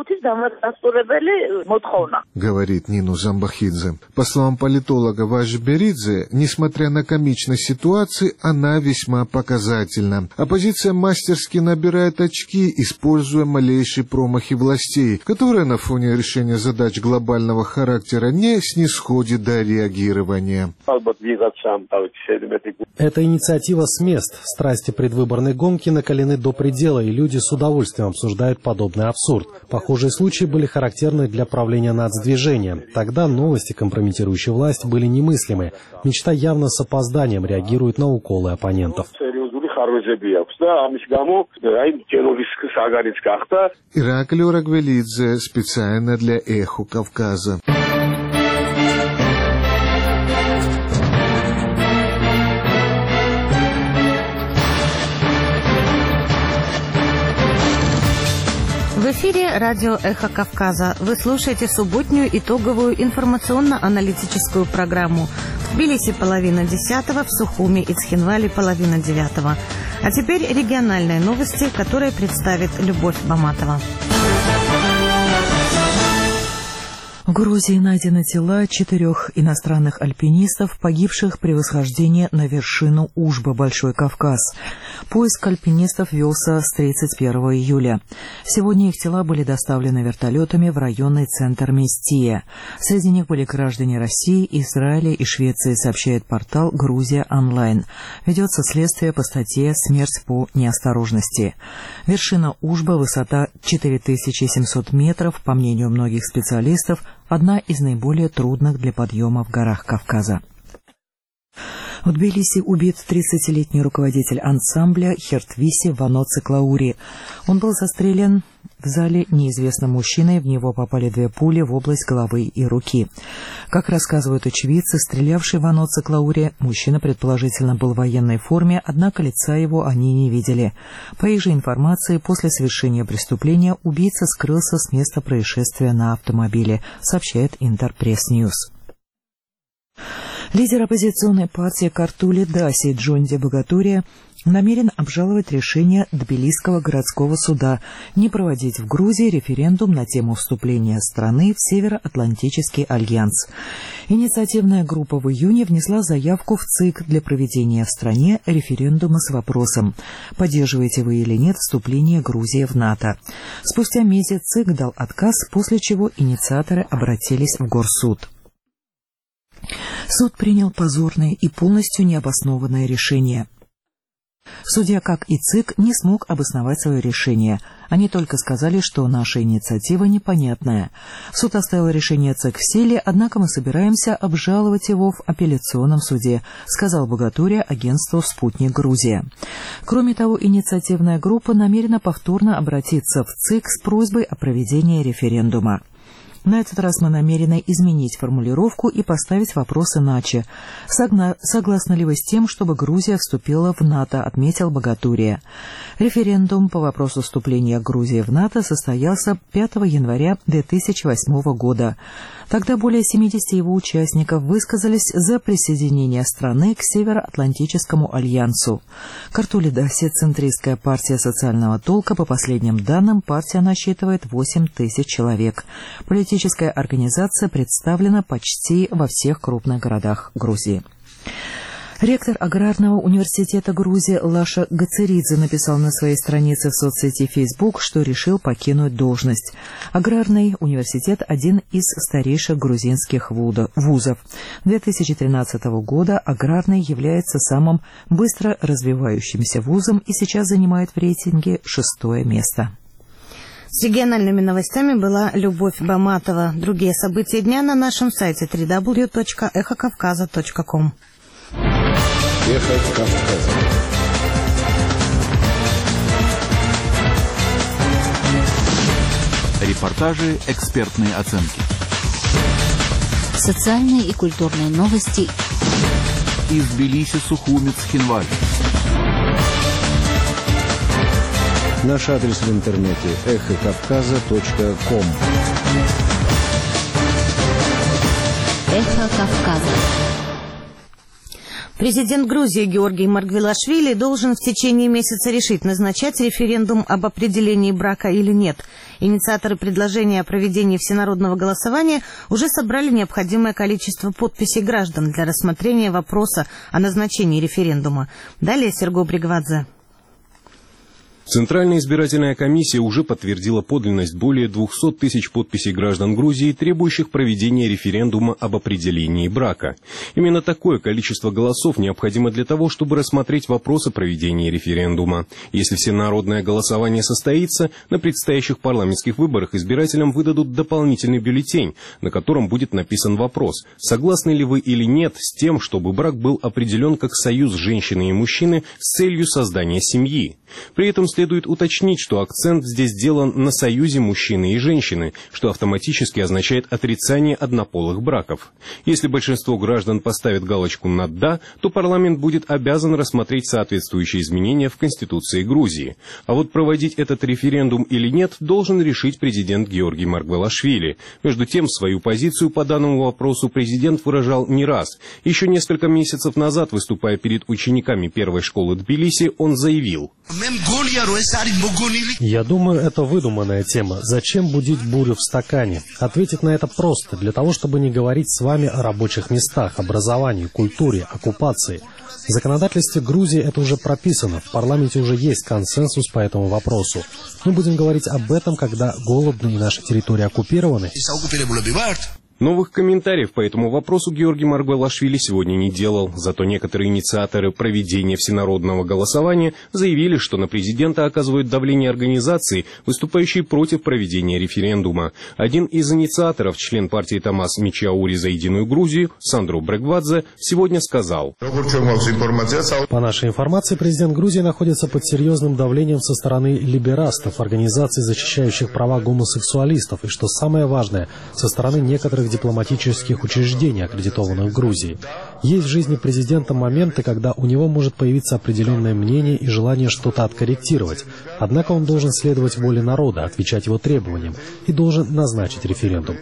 Говорит Нину Замбахидзе. По словам политолога Важберидзе, несмотря на комичность ситуации, она весьма показательна. Оппозиция мастерски набирает очки, используя малейшие промахи властей, которые на фоне решения задач глобального характера не снисходит до реагирования. Эта инициатива с мест. Страсти предвыборной гонки накалены до предела, и люди с удовольствием обсуждают подобный абсурд. Похожие случаи были характерны для правления нацдвижения. Тогда новости, компрометирующие власть, были немыслимы. Мечта явно с опозданием реагирует на уколы оппонентов. Ираклий Рагвелидзе специально для «Эхо Кавказа». В эфире радио «Эхо Кавказа». Вы слушаете субботнюю итоговую информационно-аналитическую программу. В Тбилиси половина десятого, в Сухуми и Цхинвале половина девятого. А теперь региональные новости, которые представит Любовь Баматова. В Грузии найдены тела четырех иностранных альпинистов, погибших при восхождении на вершину Ужба, Большой Кавказ. Поиск альпинистов велся с тридцать первого июля. Сегодня их тела были доставлены вертолетами в районный центр Местия. Среди них были граждане России, Израиля и Швеции, сообщает портал «Грузия онлайн». Ведется следствие по статье «Смерть по неосторожности». Вершина Ужба, высота четыре тысячи семьсот метров, по мнению многих специалистов, одна из наиболее трудных для подъема в горах Кавказа. В Тбилиси убит тридцатилетний руководитель ансамбля Хертвиси Вано Циклаури. Он был застрелен в зале неизвестным мужчиной, в него попали две пули в область головы и руки. Как рассказывают очевидцы, стрелявший Вано Циклаури, мужчина предположительно был в военной форме, однако лица его они не видели. По их же информации, после совершения преступления убийца скрылся с места происшествия на автомобиле, сообщает Интерпресс Ньюс. Лидер оппозиционной партии Картули Даси Джонди Багатурия намерен обжаловать решение Тбилисского городского суда не проводить в Грузии референдум на тему вступления страны в Североатлантический альянс. Инициативная группа в июне внесла заявку в ЦИК для проведения в стране референдума с вопросом: поддерживаете вы или нет вступление Грузии в НАТО. Спустя месяц ЦИК дал отказ, после чего инициаторы обратились в Горсуд. Суд принял позорное и полностью необоснованное решение. Судья, как и ЦИК, не смог обосновать свое решение. Они только сказали, что наша инициатива непонятная. Суд оставил решение ЦИК в силе, однако мы собираемся обжаловать его в апелляционном суде, сказал Багатурия агентству «Спутник Грузия». Кроме того, инициативная группа намерена повторно обратиться в ЦИК с просьбой о проведении референдума. На этот раз мы намерены изменить формулировку и поставить вопрос иначе. Согна... Согласны ли вы с тем, чтобы Грузия вступила в НАТО, отметил Багатурия. Референдум по вопросу вступления Грузии в НАТО состоялся пятого января две тысячи восьмого года. Тогда более семидесяти его участников высказались за присоединение страны к Североатлантическому альянсу. Картули Даси, центристская партия социального толка, по последним данным, партия насчитывает восемь тысяч человек. Политическая организация представлена почти во всех крупных городах Грузии. Ректор Аграрного университета Грузии Лаша Гацеридзе написал на своей странице в соцсети Facebook, что решил покинуть должность. Аграрный университет – один из старейших грузинских вузов. С две тысячи тринадцатого года Аграрный является самым быстро развивающимся вузом и сейчас занимает в рейтинге шестое место. С региональными новостями была Любовь Баматова. Другие события дня на нашем сайте дабл ю дабл ю дабл ю точка эхо кавказа точка ком. Эхо Кавказа. Репортажи, экспертные оценки. Социальные и культурные новости. Из Тбилиси, Сухуми, Цхинвали. Наш адрес в интернете эхо кавказа точка ком. Эхо Кавказа. Президент Грузии Георгий Маргвелашвили должен в течение месяца решить, назначать референдум об определении брака или нет. Инициаторы предложения о проведении всенародного голосования уже собрали необходимое количество подписей граждан для рассмотрения вопроса о назначении референдума. Далее Серго Бригвадзе. Центральная избирательная комиссия уже подтвердила подлинность более двухсот тысяч подписей граждан Грузии, требующих проведения референдума об определении брака. Именно такое количество голосов необходимо для того, чтобы рассмотреть вопрос о проведении референдума. Если всенародное голосование состоится, на предстоящих парламентских выборах избирателям выдадут дополнительный бюллетень, на котором будет написан вопрос, согласны ли вы или нет с тем, чтобы брак был определен как союз женщины и мужчины с целью создания семьи. При этом следует уточнить, что акцент здесь сделан на союзе мужчины и женщины, что автоматически означает отрицание однополых браков. Если большинство граждан поставит галочку на «да», то парламент будет обязан рассмотреть соответствующие изменения в Конституции Грузии. А вот проводить этот референдум или нет, должен решить президент Георгий Маргвелашвили. Между тем, свою позицию по данному вопросу президент выражал не раз. Еще несколько месяцев назад, выступая перед учениками первой школы Тбилиси, он заявил: «Я думаю, это выдуманная тема. Зачем будить бурю в стакане? Ответить на это просто, для того, чтобы не говорить с вами о рабочих местах, образовании, культуре, оккупации. В законодательстве Грузии это уже прописано, в парламенте уже есть консенсус по этому вопросу. Мы будем говорить об этом, когда голодны и наши территории оккупированы». Новых комментариев по этому вопросу Георгий Маргвелашвили сегодня не делал. Зато некоторые инициаторы проведения всенародного голосования заявили, что на президента оказывают давление организации, выступающие против проведения референдума. Один из инициаторов, член партии Томас Мичаури за единую Грузию, Сандро Брегвадзе, сегодня сказал: «По нашей информации, президент Грузии находится под серьезным давлением со стороны либерастов, организаций, защищающих права гомосексуалистов, и, что самое важное, со стороны некоторых дипломатических учреждений, аккредитованных в Грузии. Есть в жизни президента моменты, когда у него может появиться определенное мнение и желание что-то откорректировать. Однако он должен следовать воле народа, отвечать его требованиям и должен назначить референдум».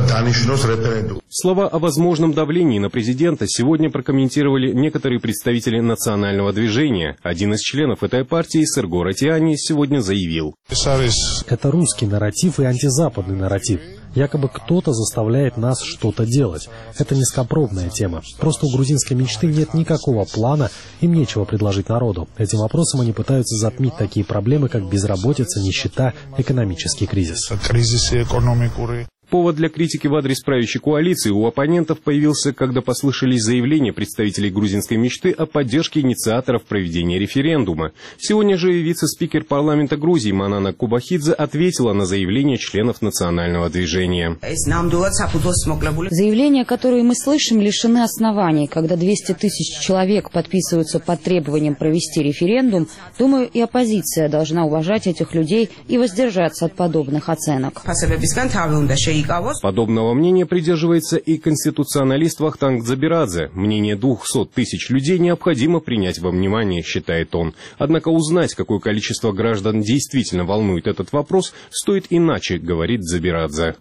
Слова о возможном давлении на президента сегодня прокомментировали некоторые представители национального движения. Один из членов этой партии, Серго Ратиани, сегодня заявил: «Это русский нарратив и антизападный нарратив. Якобы кто-то заставляет нас что-то делать. Это низкопробная тема. Просто у грузинской мечты нет никакого плана, им нечего предложить народу. Этим вопросом они пытаются затмить такие проблемы, как безработица, нищета, экономический кризис». Повод для критики в адрес правящей коалиции у оппонентов появился, когда послышались заявления представителей грузинской мечты о поддержке инициаторов проведения референдума. Сегодня же вице-спикер парламента Грузии Манана Кубахидзе ответила на заявления членов национального движения. Заявления, которые мы слышим, лишены оснований. Когда двести тысяч человек подписываются под требованием провести референдум, думаю, и оппозиция должна уважать этих людей и воздержаться от подобных оценок. Подобного мнения придерживается и конституционалист Вахтанг Дзабирадзе. Мнение двухсот тысяч людей необходимо принять во внимание, считает он. Однако узнать, какое количество граждан действительно волнует этот вопрос, стоит иначе, говорит Дзабирадзе.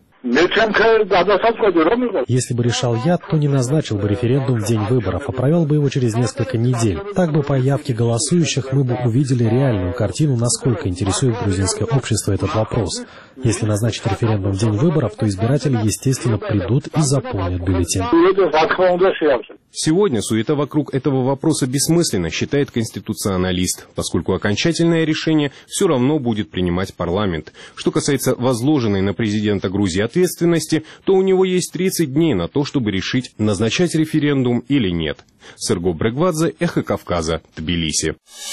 Если бы решал я, то не назначил бы референдум в день выборов, а провел бы его через несколько недель. Так бы по явке голосующих мы бы увидели реальную картину, насколько интересует грузинское общество этот вопрос. Если назначить референдум в день выборов, то избиратели, естественно, придут и заполнят бюллетень. Сегодня суета вокруг этого вопроса бессмысленна, считает конституционалист, поскольку окончательное решение все равно будет принимать парламент. Что касается возложенной на президента Грузии ответственности, то у него есть тридцать дней на то, чтобы решить, назначать референдум или нет. Серго Брегвадзе, Эхо Кавказа, Тбилиси.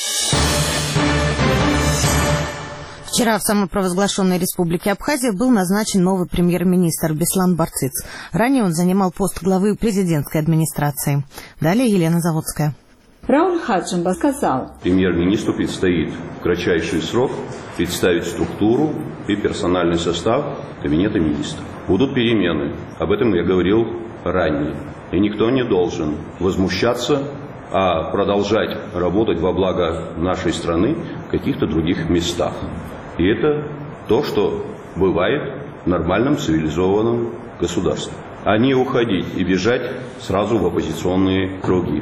Вчера в самопровозглашенной республике Абхазия был назначен новый премьер-министр Беслан Барциц. Ранее он занимал пост главы президентской администрации. Далее Елена Заводская. Рауль Хаджимба сказал: премьер-министру предстоит в кратчайший срок представить структуру и персональный состав кабинета министров. Будут перемены. Об этом я говорил ранее. И никто не должен возмущаться, а продолжать работать во благо нашей страны в каких-то других местах. И это то, что бывает в нормальном цивилизованном государстве. а не уходить и бежать сразу в оппозиционные круги.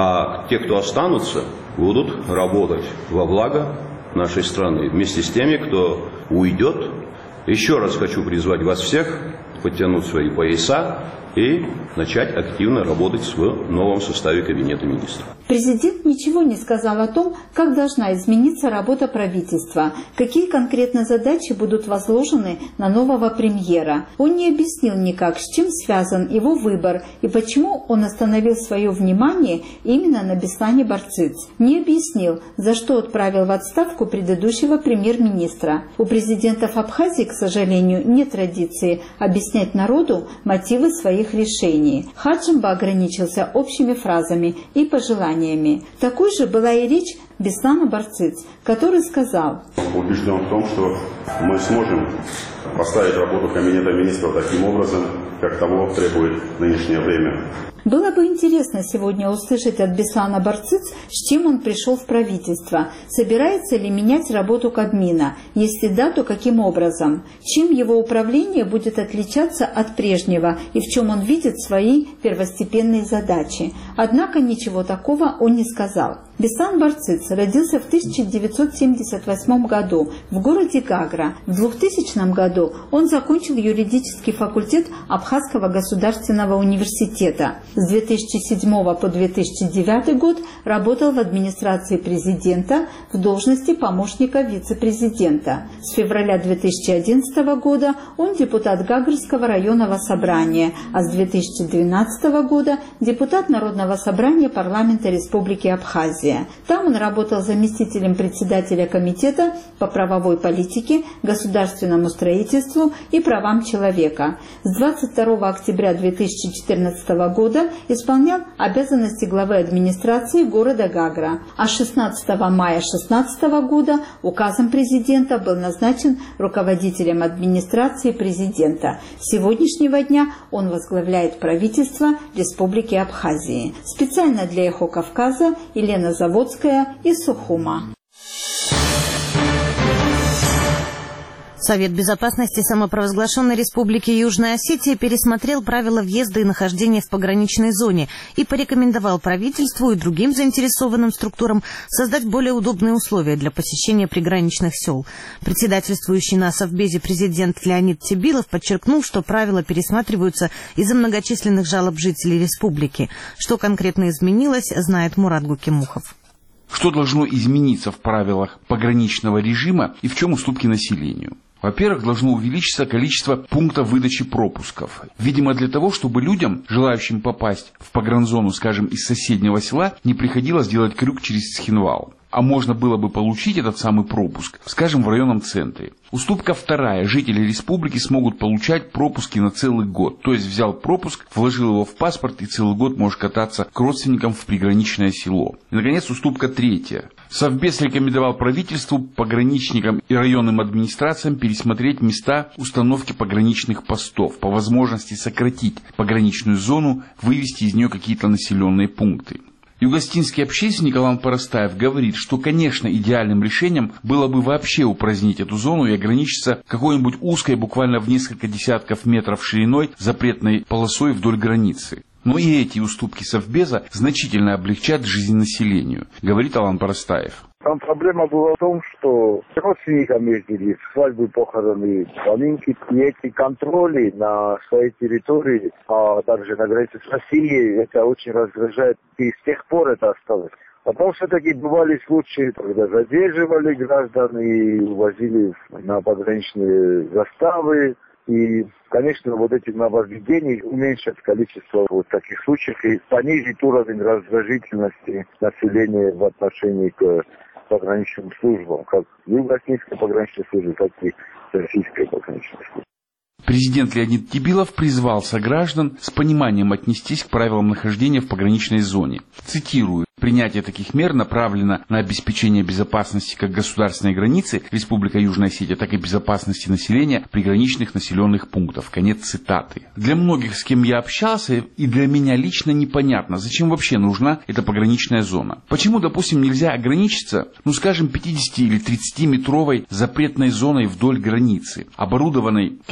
А те, кто останутся, будут работать во благо нашей страны вместе с теми, кто уйдет. Еще раз хочу призвать вас всех подтянуть свои пояса и начать активно работать в новом составе Кабинета министров. Президент ничего не сказал о том, как должна измениться работа правительства, какие конкретно задачи будут возложены на нового премьера. Он не объяснил никак, с чем связан его выбор и почему он остановил свое внимание именно на Беслане Барцыц. Не объяснил, за что отправил в отставку предыдущего премьер-министра. У президентов Абхазии, к сожалению, нет традиции объяснять народу мотивы своих решений. Хаджимба ограничился общими фразами и пожеланиями. Такой же была и речь Беслана Барцыц, который сказал: убежден в том, что мы сможем поставить работу Кабинета министров таким образом, как того требует нынешнее время. Было бы интересно сегодня услышать от Беслана Барцыц, с чем он пришел в правительство. Собирается ли менять работу Кабмина? Если да, то каким образом? Чем его управление будет отличаться от прежнего и в чем он видит свои первостепенные задачи? Однако ничего такого он не сказал. Беслан Барцыц родился в тысяча девятьсот семьдесят восьмом году в городе Гагра. В двухтысячном году он закончил юридический факультет Абхазского государственного университета. С две тысячи седьмого по две тысячи девятый год работал в администрации президента в должности помощника вице-президента. С февраля две тысячи одиннадцатого года он депутат Гагрского районного собрания, а с две тысячи двенадцатого года депутат Народного собрания парламента Республики Абхазия. Там он работал заместителем председателя комитета по правовой политике, государственному строительству и правам человека. С двадцать второго октября две тысячи четырнадцатого года исполнял обязанности главы администрации города Гагра, а шестнадцатого мая две тысячи шестнадцатого года указом президента был назначен руководителем администрации президента. С сегодняшнего дня он возглавляет правительство Республики Абхазии. Специально для «Эхо Кавказа» Елена Заводская из Сухума. Совет безопасности самопровозглашенной Республики Южная Осетия пересмотрел правила въезда и нахождения в пограничной зоне и порекомендовал правительству и другим заинтересованным структурам создать более удобные условия для посещения приграничных сел. Председательствующий на Совбезе президент Леонид Тебилов подчеркнул, что правила пересматриваются из-за многочисленных жалоб жителей республики. Что конкретно изменилось, знает Мурат Гукимухов. Что должно измениться в правилах пограничного режима и в чем уступки населению? Во-первых, должно увеличиться количество пунктов выдачи пропусков. Видимо, для того, чтобы людям, желающим попасть в погранзону, скажем, из соседнего села, не приходилось делать крюк через Цхинвал. А можно было бы получить этот самый пропуск, скажем, в районном центре. Уступка вторая. Жители республики смогут получать пропуски на целый год. То есть взял пропуск, вложил его в паспорт и целый год можешь кататься к родственникам в приграничное село. И, наконец, уступка третья. Совбез рекомендовал правительству, пограничникам и районным администрациям пересмотреть места установки пограничных постов, по возможности сократить пограничную зону, вывести из нее какие-то населенные пункты. Югостинский общественник Алан Парастаев говорит, что, конечно, идеальным решением было бы вообще упразднить эту зону и ограничиться какой-нибудь узкой, буквально в несколько десятков метров шириной, запретной полосой вдоль границы. Но и эти уступки Совбеза значительно облегчат жизнь населению, говорит Алан Парастаев. Там проблема была в том, что с родственниками ездили, свадьбы, похороны, поминки, и эти контроли на своей территории, а также на границе с Россией, это очень раздражает, и с тех пор это осталось. Потом все-таки бывали случаи, когда задерживали граждан и увозили на пограничные заставы. И, конечно, вот эти нововведения уменьшат количество вот таких случаев и понизит уровень раздражительности населения в отношении к пограничным службам, как юго-осетинской пограничной службы, так и российской пограничной службы. Президент Леонид Тебилов призвал сограждан с пониманием отнестись к правилам нахождения в пограничной зоне. Цитирую. Принятие таких мер направлено на обеспечение безопасности как государственной границы Республика Южная Осетия, так и безопасности населения приграничных населенных пунктов. Конец цитаты. Для многих, с кем я общался, и для меня лично непонятно, зачем вообще нужна эта пограничная зона. Почему, допустим, нельзя ограничиться, ну скажем, пятидесяти- или тридцатиметровой запретной зоной вдоль границы, оборудованной какими-то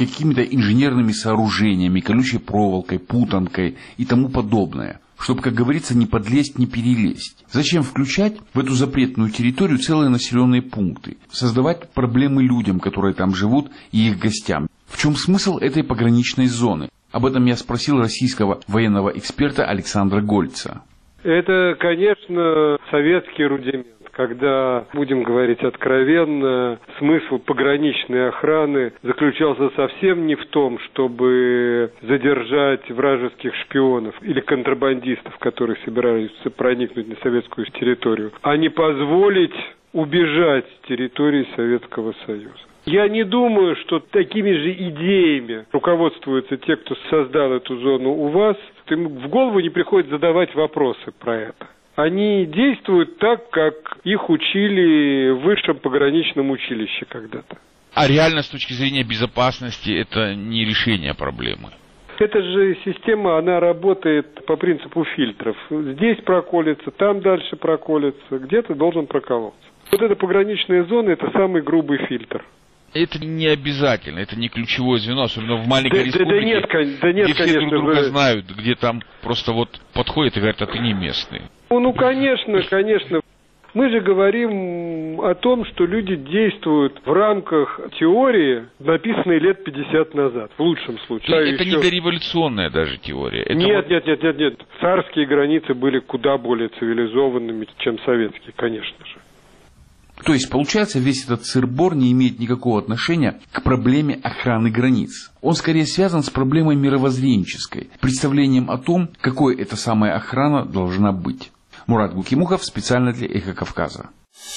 инженерными сооружениями, колючей проволокой, путанкой и тому подобное, чтобы, как говорится, не подлезть, не перелезть. Зачем включать в эту запретную территорию целые населенные пункты, создавать проблемы людям, которые там живут, и их гостям? В чем смысл этой пограничной зоны? Об этом я спросил российского военного эксперта Александра Гольца. Это, конечно, советский рудимент. Когда, будем говорить откровенно, смысл пограничной охраны заключался совсем не в том, чтобы задержать вражеских шпионов или контрабандистов, которые собирались проникнуть на советскую территорию, а не позволить убежать с территории Советского Союза. Я не думаю, что такими же идеями руководствуются те, кто создал эту зону у вас. Им в голову не приходит задавать вопросы про это. Они действуют так, как их учили в высшем пограничном училище когда-то. А реально с точки зрения безопасности это не решение проблемы? Эта же система, она работает по принципу фильтров. Здесь проколется, там дальше проколется, где-то должен проколоться. Вот эта пограничная зона – это самый грубый фильтр. Это не обязательно, это не ключевое звено, особенно в маленькой да, республике, да, да нет, да нет, где конечно, все друг друга вы... знают, где там просто вот подходят и говорят, а ты не местный. Ну, ну, конечно, конечно. Мы же говорим о том, что люди действуют в рамках теории, написанной лет пятьдесят назад, в лучшем случае. То есть это еще... не дореволюционная даже теория. Это нет, вот... нет, нет, нет, нет. Царские границы были куда более цивилизованными, чем советские, конечно же. То есть, получается, весь этот сыр-бор не имеет никакого отношения к проблеме охраны границ. Он скорее связан с проблемой мировоззренческой, представлением о том, какой эта самая охрана должна быть. Мурат Гукимухов специально для «Эхо Кавказа».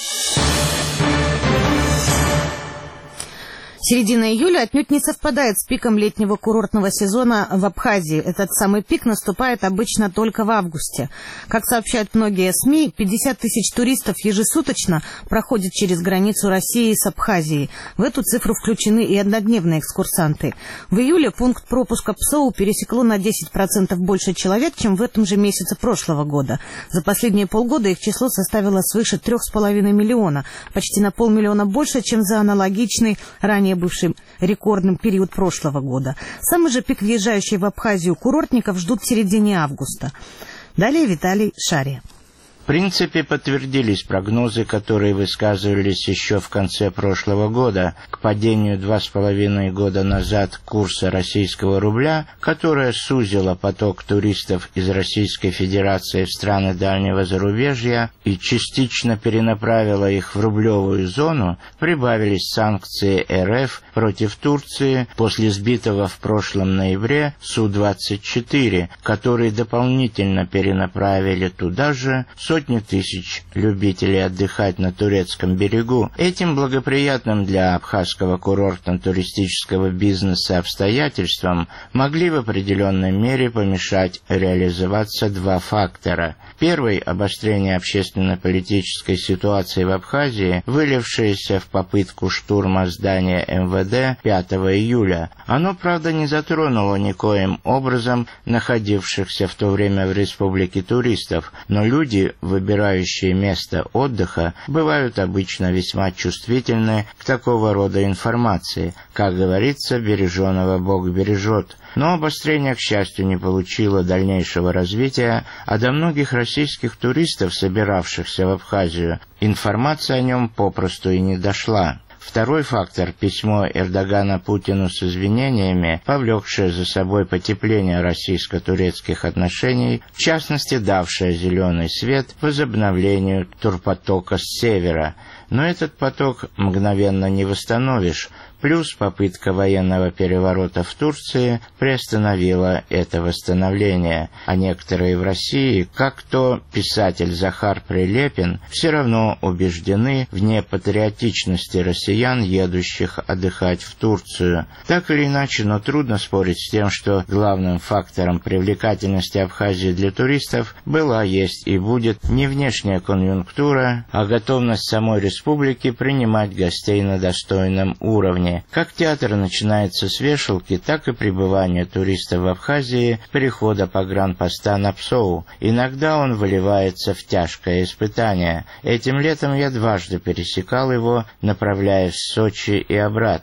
Середина июля отнюдь не совпадает с пиком летнего курортного сезона в Абхазии. Этот самый пик наступает обычно только в августе. Как сообщают многие СМИ, пятьдесят тысяч туристов ежесуточно проходят через границу России с Абхазией. В эту цифру включены и однодневные экскурсанты. В июле пункт пропуска ПСОУ пересекло на десять процентов больше человек, чем в этом же месяце прошлого года. За последние полгода их число составило свыше трех с половиной миллиона, почти на полмиллиона больше, чем за аналогичный ранее бывший рекордным период прошлого года. Самый же пик въезжающих в Абхазию курортников ждут в середине августа. Далее Виталий Шария. В принципе, подтвердились прогнозы, которые высказывались еще в конце прошлого года к падению два с половиной года назад курса российского рубля, которое сузило поток туристов из Российской Федерации в страны дальнего зарубежья и частично перенаправило их в рублевую зону. Прибавились санкции РФ против Турции после сбитого в прошлом ноябре Су двадцать четыре, которые дополнительно перенаправили туда же сотни тысяч любителей отдыхать на турецком берегу. Этим благоприятным для абхазского курортно-туристического бизнеса обстоятельствам могли в определенной мере помешать реализоваться два фактора. Первый – обострение общественно-политической ситуации в Абхазии, вылившееся в попытку штурма здания эм вэ дэ пятого июля. Оно, правда, не затронуло никоим образом находившихся в то время в республике туристов, но люди, выбирающие место отдыха, бывают обычно весьма чувствительны к такого рода информации. Как говорится, береженого Бог бережет. Но обострение, к счастью, не получило дальнейшего развития, а до многих российских туристов, собиравшихся в Абхазию, информация о нем попросту и не дошла. Второй фактор – письмо Эрдогана Путину с извинениями, повлекшее за собой потепление российско-турецких отношений, в частности, давшее зеленый свет возобновлению турпотока с севера. Но этот поток мгновенно не восстановишь, плюс попытка военного переворота в Турции приостановила это восстановление, а некоторые в России, как то писатель Захар Прилепин, все равно убеждены в непатриотичности россиян, едущих отдыхать в Турцию. Так или иначе, но трудно спорить с тем, что главным фактором привлекательности Абхазии для туристов была, есть и будет не внешняя конъюнктура, а готовность самой республики принимать гостей на достойном уровне. Как театр начинается с вешалки, так и пребывание туриста в Абхазии перехода погранпоста на ПСОУ. Иногда он выливается в тяжкое испытание. Этим летом я дважды пересекал его, направляясь в Сочи и обратно.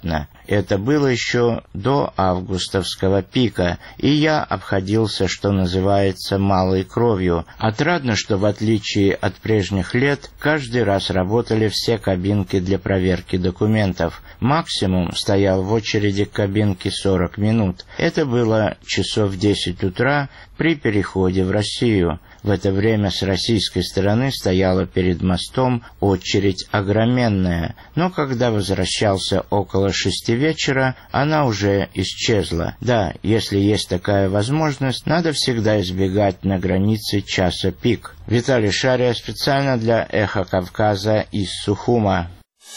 Это было еще до августовского пика, и я обходился, что называется, малой кровью. Отрадно, что в отличие от прежних лет, каждый раз работали все кабинки для проверки документов. Максимум стоял в очереди к кабинке сорок минут. Это было часов в десять утра при переходе в Россию. В это время с российской стороны стояла перед мостом очередь огроменная, но когда возвращался около шести вечера, она уже исчезла. Да, если есть такая возможность, надо всегда избегать на границе часа пик. Виталий Шария специально для «Эхо Кавказа» из Сухума.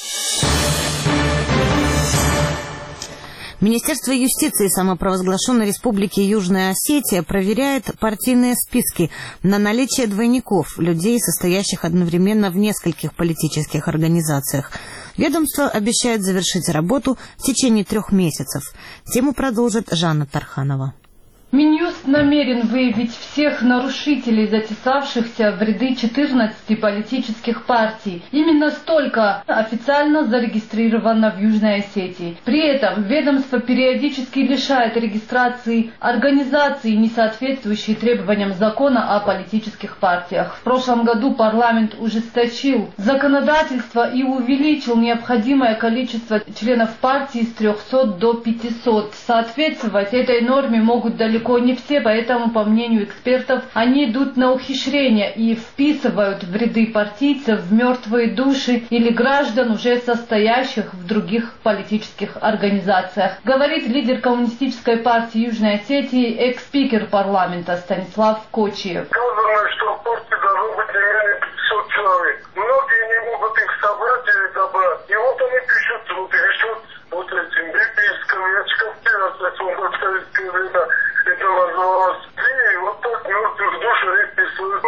Министерство юстиции самопровозглашенной Республики Южная Осетия проверяет партийные списки на наличие двойников, людей, состоящих одновременно в нескольких политических организациях. Ведомство обещает завершить работу в течение трех месяцев. Тему продолжит Жанна Тарханова. Минюст намерен выявить всех нарушителей, затесавшихся в ряды четырнадцати политических партий. Именно столько официально зарегистрировано в Южной Осетии. При этом ведомство периодически лишает регистрации организаций, не соответствующие требованиям закона о политических партиях. В прошлом году парламент ужесточил законодательство и увеличил необходимое количество членов партии с трехсот до пятисот. Соответствовать этой норме могут далеко Далеко не все, поэтому, по мнению экспертов, они идут на ухищрения и вписывают в ряды партийцев в мертвые души или граждан, уже состоящих в других политических организациях. Говорит лидер Коммунистической партии Южной Осетии, экс-спикер парламента Станислав Кочиев. Сказано, что в партии должно быть не менее пятисот человек. Многие не могут их собрать или добрать. И вот они пишут, вот пишут вот этим бипискам, ячковки, от советское время. Это называлось. И вот так мертвых душ реписуют.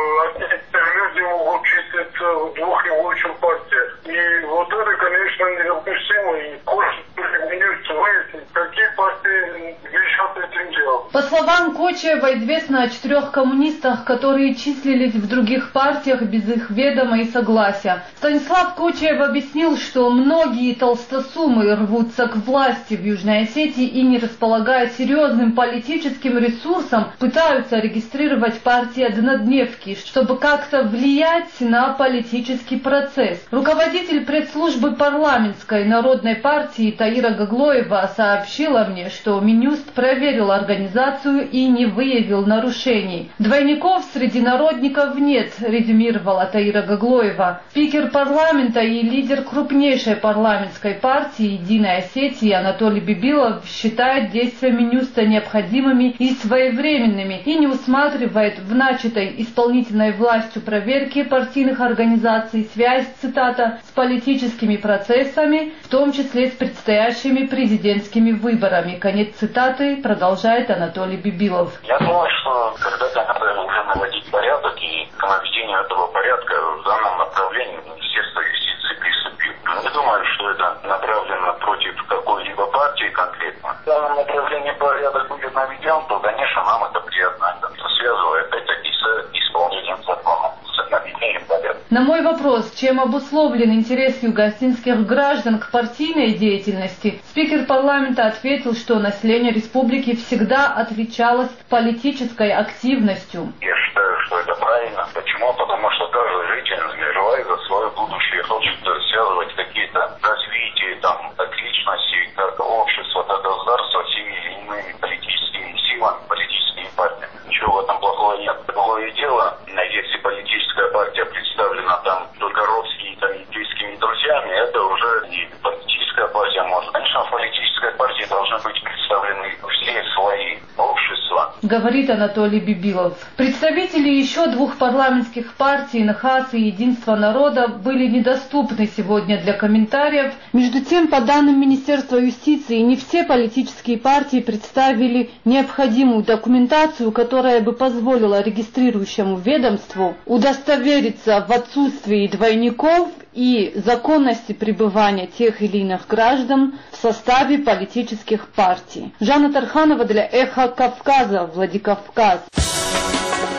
Люди могут числиться в двух и больше партиях. И вот это, конечно, недопустимо. И кое-что выяснить, какие партии решат этим делом. По словам Кочиева, известно о четырех коммунистах, которые числились в других партиях без их ведома и согласия. Станислав Кочиев объяснил, что многие толстосумы рвутся к власти в Южной Осетии и, не располагая серьезным политическим ресурсом, пытаются регистрировать партии однодневки, чтобы как-то влиять на политический процесс. Руководитель пресс-службы парламентской народной партии Таира Гаглоева сообщила мне, что Минюст проверил организацию и не выявил нарушений. Двойников среди народников нет, резюмировала Таира Гаглоева. Спикер парламента и лидер крупнейшей парламентской партии Единой Осетии Анатолий Бибилов считает действия Минюста необходимыми и своевременными и не усматривает в начатой исполнительной властью проверки партийных организаций связь, цитата, с политическими процессами, в том числе с предстоящими президентскими выборами. Конец цитаты, продолжает Анатолий Бибилов. Я думаю, что когда-то надо уже наводить порядок, и к наведению этого порядка в данном направлении Министерство юстиции приступило. Не думаю, что это направлено против какой-либо партии конкретно. В данном направлении порядок будет наведен, то, конечно, нам это приятно. Это связывает это и с исполнением закона, с наведением порядка. На мой вопрос, чем обусловлен интерес югоосетинских граждан к партийной деятельности, спикер парламента ответил, что население республики всегда отличалось политической активностью. Я считаю, что это правильно. Почему? Потому что каждый житель желает за свое будущее, хочет связывать какие-то развития там, от личности, как общества, так и государства, всеми иными политическими силами, политическими партиями. Ничего в этом плохого нет. Другое дело, если политическая партия представлена там только родственниками, близкими друзьями, это уже не политическая партия может. Конечно, в политической партии должны быть представлены все слои общества. Говорит Анатолий Бибилов. Представители еще двух парламентских партий, НХАС и Единство народа, были недоступны сегодня для комментариев. Между тем, по данным Министерства юстиции, не все политические партии представили необходимую документацию, которая бы позволила регистрирующему ведомству удостовериться в отсутствии двойников и законности пребывания тех или иных граждан в составе политических партий. Жанна Тарханова для «Эхо Кавказа», Владикавказ.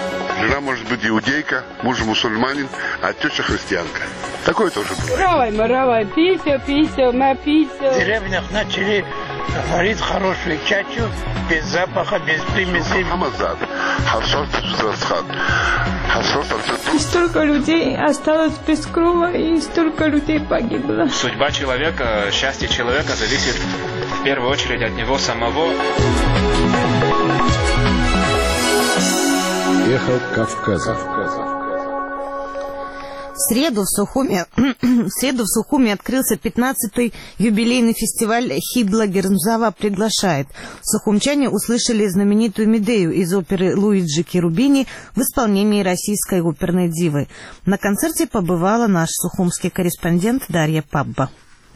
Жена может быть иудейка, муж мусульманин, а теща христианка. Такое тоже бывает. Равай, маравай, писю, писю, ма писю. В деревнях начали варить хорошую чачу, без запаха, без примесей. И столько людей осталось без крова, и столько людей погибло. Судьба человека, счастье человека зависит в первую очередь от него самого. Эхо Кавказа. В среду в Сухуме, в среду в Сухуме открылся пятнадцатый юбилейный фестиваль «Хибла Гермзава приглашает». Сухумчане услышали знаменитую Медею из оперы Луиджи Керубини в исполнении российской оперной дивы. На концерте побывала наш сухумский корреспондент Дарья Пабба.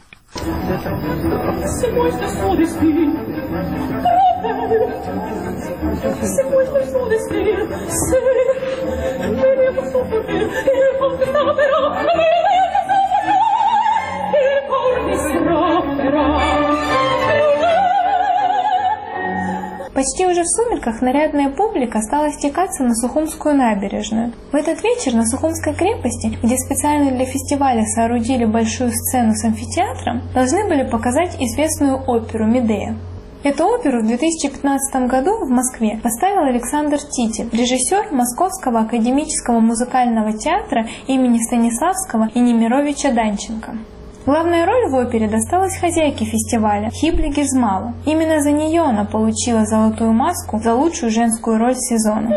Почти уже в сумерках нарядная публика стала стекаться на Сухумскую набережную. В этот вечер на Сухумской крепости, где специально для фестиваля соорудили большую сцену с амфитеатром, должны были показать известную оперу «Медея». Эту оперу в две тысячи пятнадцатом году в Москве поставил Александр Титель, режиссер Московского академического музыкального театра имени Станиславского и Немировича Данченко. Главная роль в опере досталась хозяйке фестиваля Хибле Гизмалу. Именно за нее она получила золотую маску за лучшую женскую роль сезона.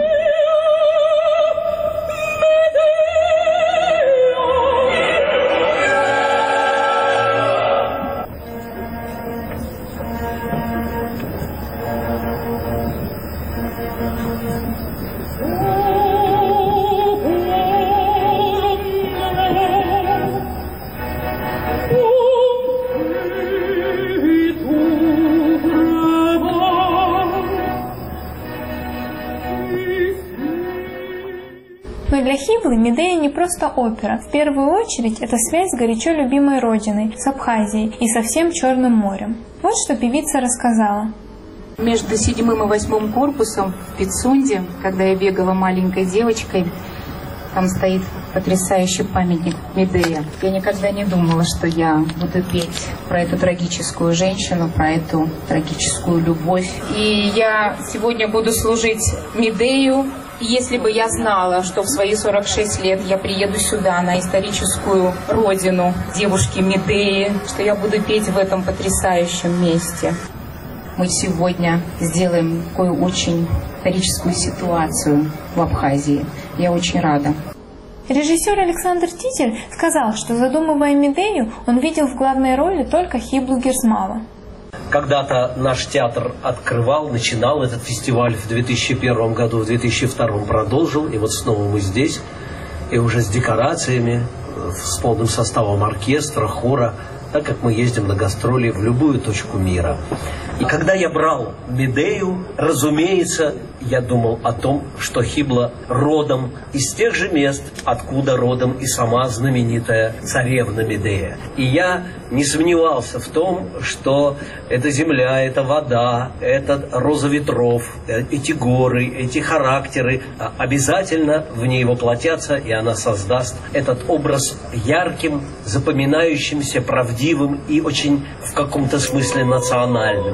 Но для Хиблы Медея не просто опера. В первую очередь это связь с горячо любимой родиной, с Абхазией и со всем Черным морем. Вот что певица рассказала. Между седьмым и восьмым корпусом в Пицунде, когда я бегала маленькой девочкой, там стоит потрясающий памятник Медея. Я никогда не думала, что я буду петь про эту трагическую женщину, про эту трагическую любовь. И я сегодня буду служить Медею. И если бы я знала, что в свои сорок шесть лет я приеду сюда, на историческую родину девушки Медеи, что я буду петь в этом потрясающем месте. Мы сегодня сделаем такую очень историческую ситуацию в Абхазии. Я очень рада. Режиссер Александр Титель сказал, что, задумывая Медею, он видел в главной роли только Хиблу Гизмалу. Когда-то наш театр открывал, начинал этот фестиваль в две тысячи первом году, в две тысячи втором продолжил, и вот снова мы здесь, и уже с декорациями, с полным составом оркестра, хора, так как мы ездим на гастроли в любую точку мира. И когда я брал Медею, разумеется, я думал о том, что Хибла родом из тех же мест, откуда родом и сама знаменитая царевна Медея. И я не сомневался в том, что эта земля, эта вода, этот роза ветров, эти горы, эти характеры обязательно в ней воплотятся, и она создаст этот образ ярким, запоминающимся, правдивым и очень в каком-то смысле национальным.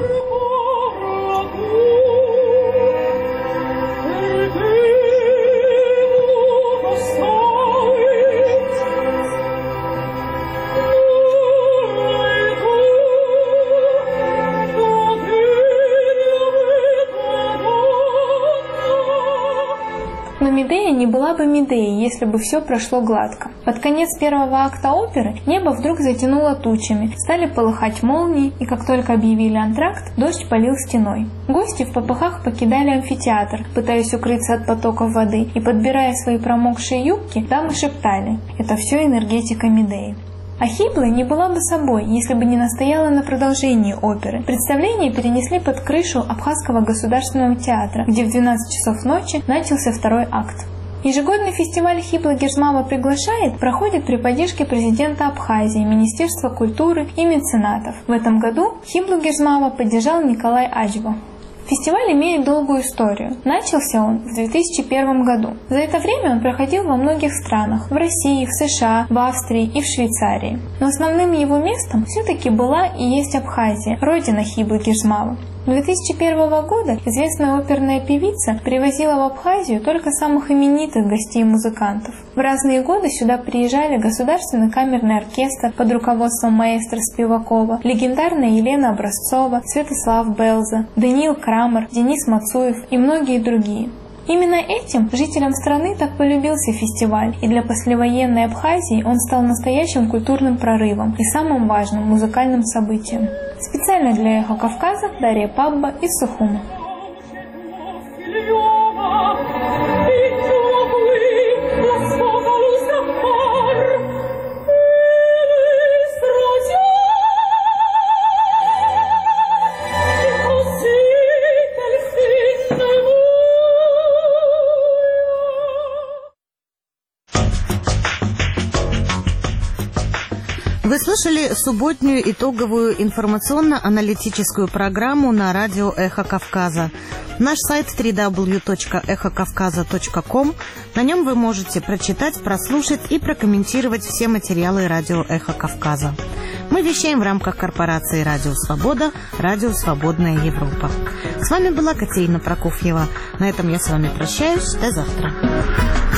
Но Медея не была бы Медеей, если бы все прошло гладко. Под конец первого акта оперы небо вдруг затянуло тучами, стали полыхать молнии, и как только объявили антракт, дождь полил стеной. Гости в попыхах покидали амфитеатр, пытаясь укрыться от потоков воды, и, подбирая свои промокшие юбки, дамы шептали: «Это все энергетика Медеи». А Хибла не была бы собой, если бы не настояла на продолжении оперы. Представление перенесли под крышу Абхазского государственного театра, где в двенадцать часов ночи начался второй акт. Ежегодный фестиваль «Хибла Гизмала приглашает» проходит при поддержке президента Абхазии, Министерства культуры и меценатов. В этом году Хиблу Гизмала поддержал Николай Ачба. Фестиваль имеет долгую историю. Начался он в две тысячи первом году. За это время он проходил во многих странах – в России, в США, в Австрии и в Швейцарии. Но основным его местом все-таки была и есть Абхазия, родина Хибы Гижмава. две тысячи первого года известная оперная певица привозила в Абхазию только самых именитых гостей и музыкантов. В разные годы сюда приезжали Государственный камерный оркестр под руководством маэстро Спивакова, легендарная Елена Образцова, Святослав Белза, Даниил Крамер, Денис Мацуев и многие другие. Именно этим жителям страны так полюбился фестиваль, и для послевоенной Абхазии он стал настоящим культурным прорывом и самым важным музыкальным событием. Специально для «Эхо Кавказа» Дарья Пабба из Сухума. Вы слышали субботнюю итоговую информационно-аналитическую программу на радио «Эхо Кавказа». Наш сайт дабл ю дабл ю дабл ю точка эхо кавказа точка ком. На нем вы можете прочитать, прослушать и прокомментировать все материалы радио «Эхо Кавказа». Мы вещаем в рамках корпорации «Радио Свобода», «Радио Свободная Европа». С вами была Катерина Прокофьева. На этом я с вами прощаюсь. До завтра.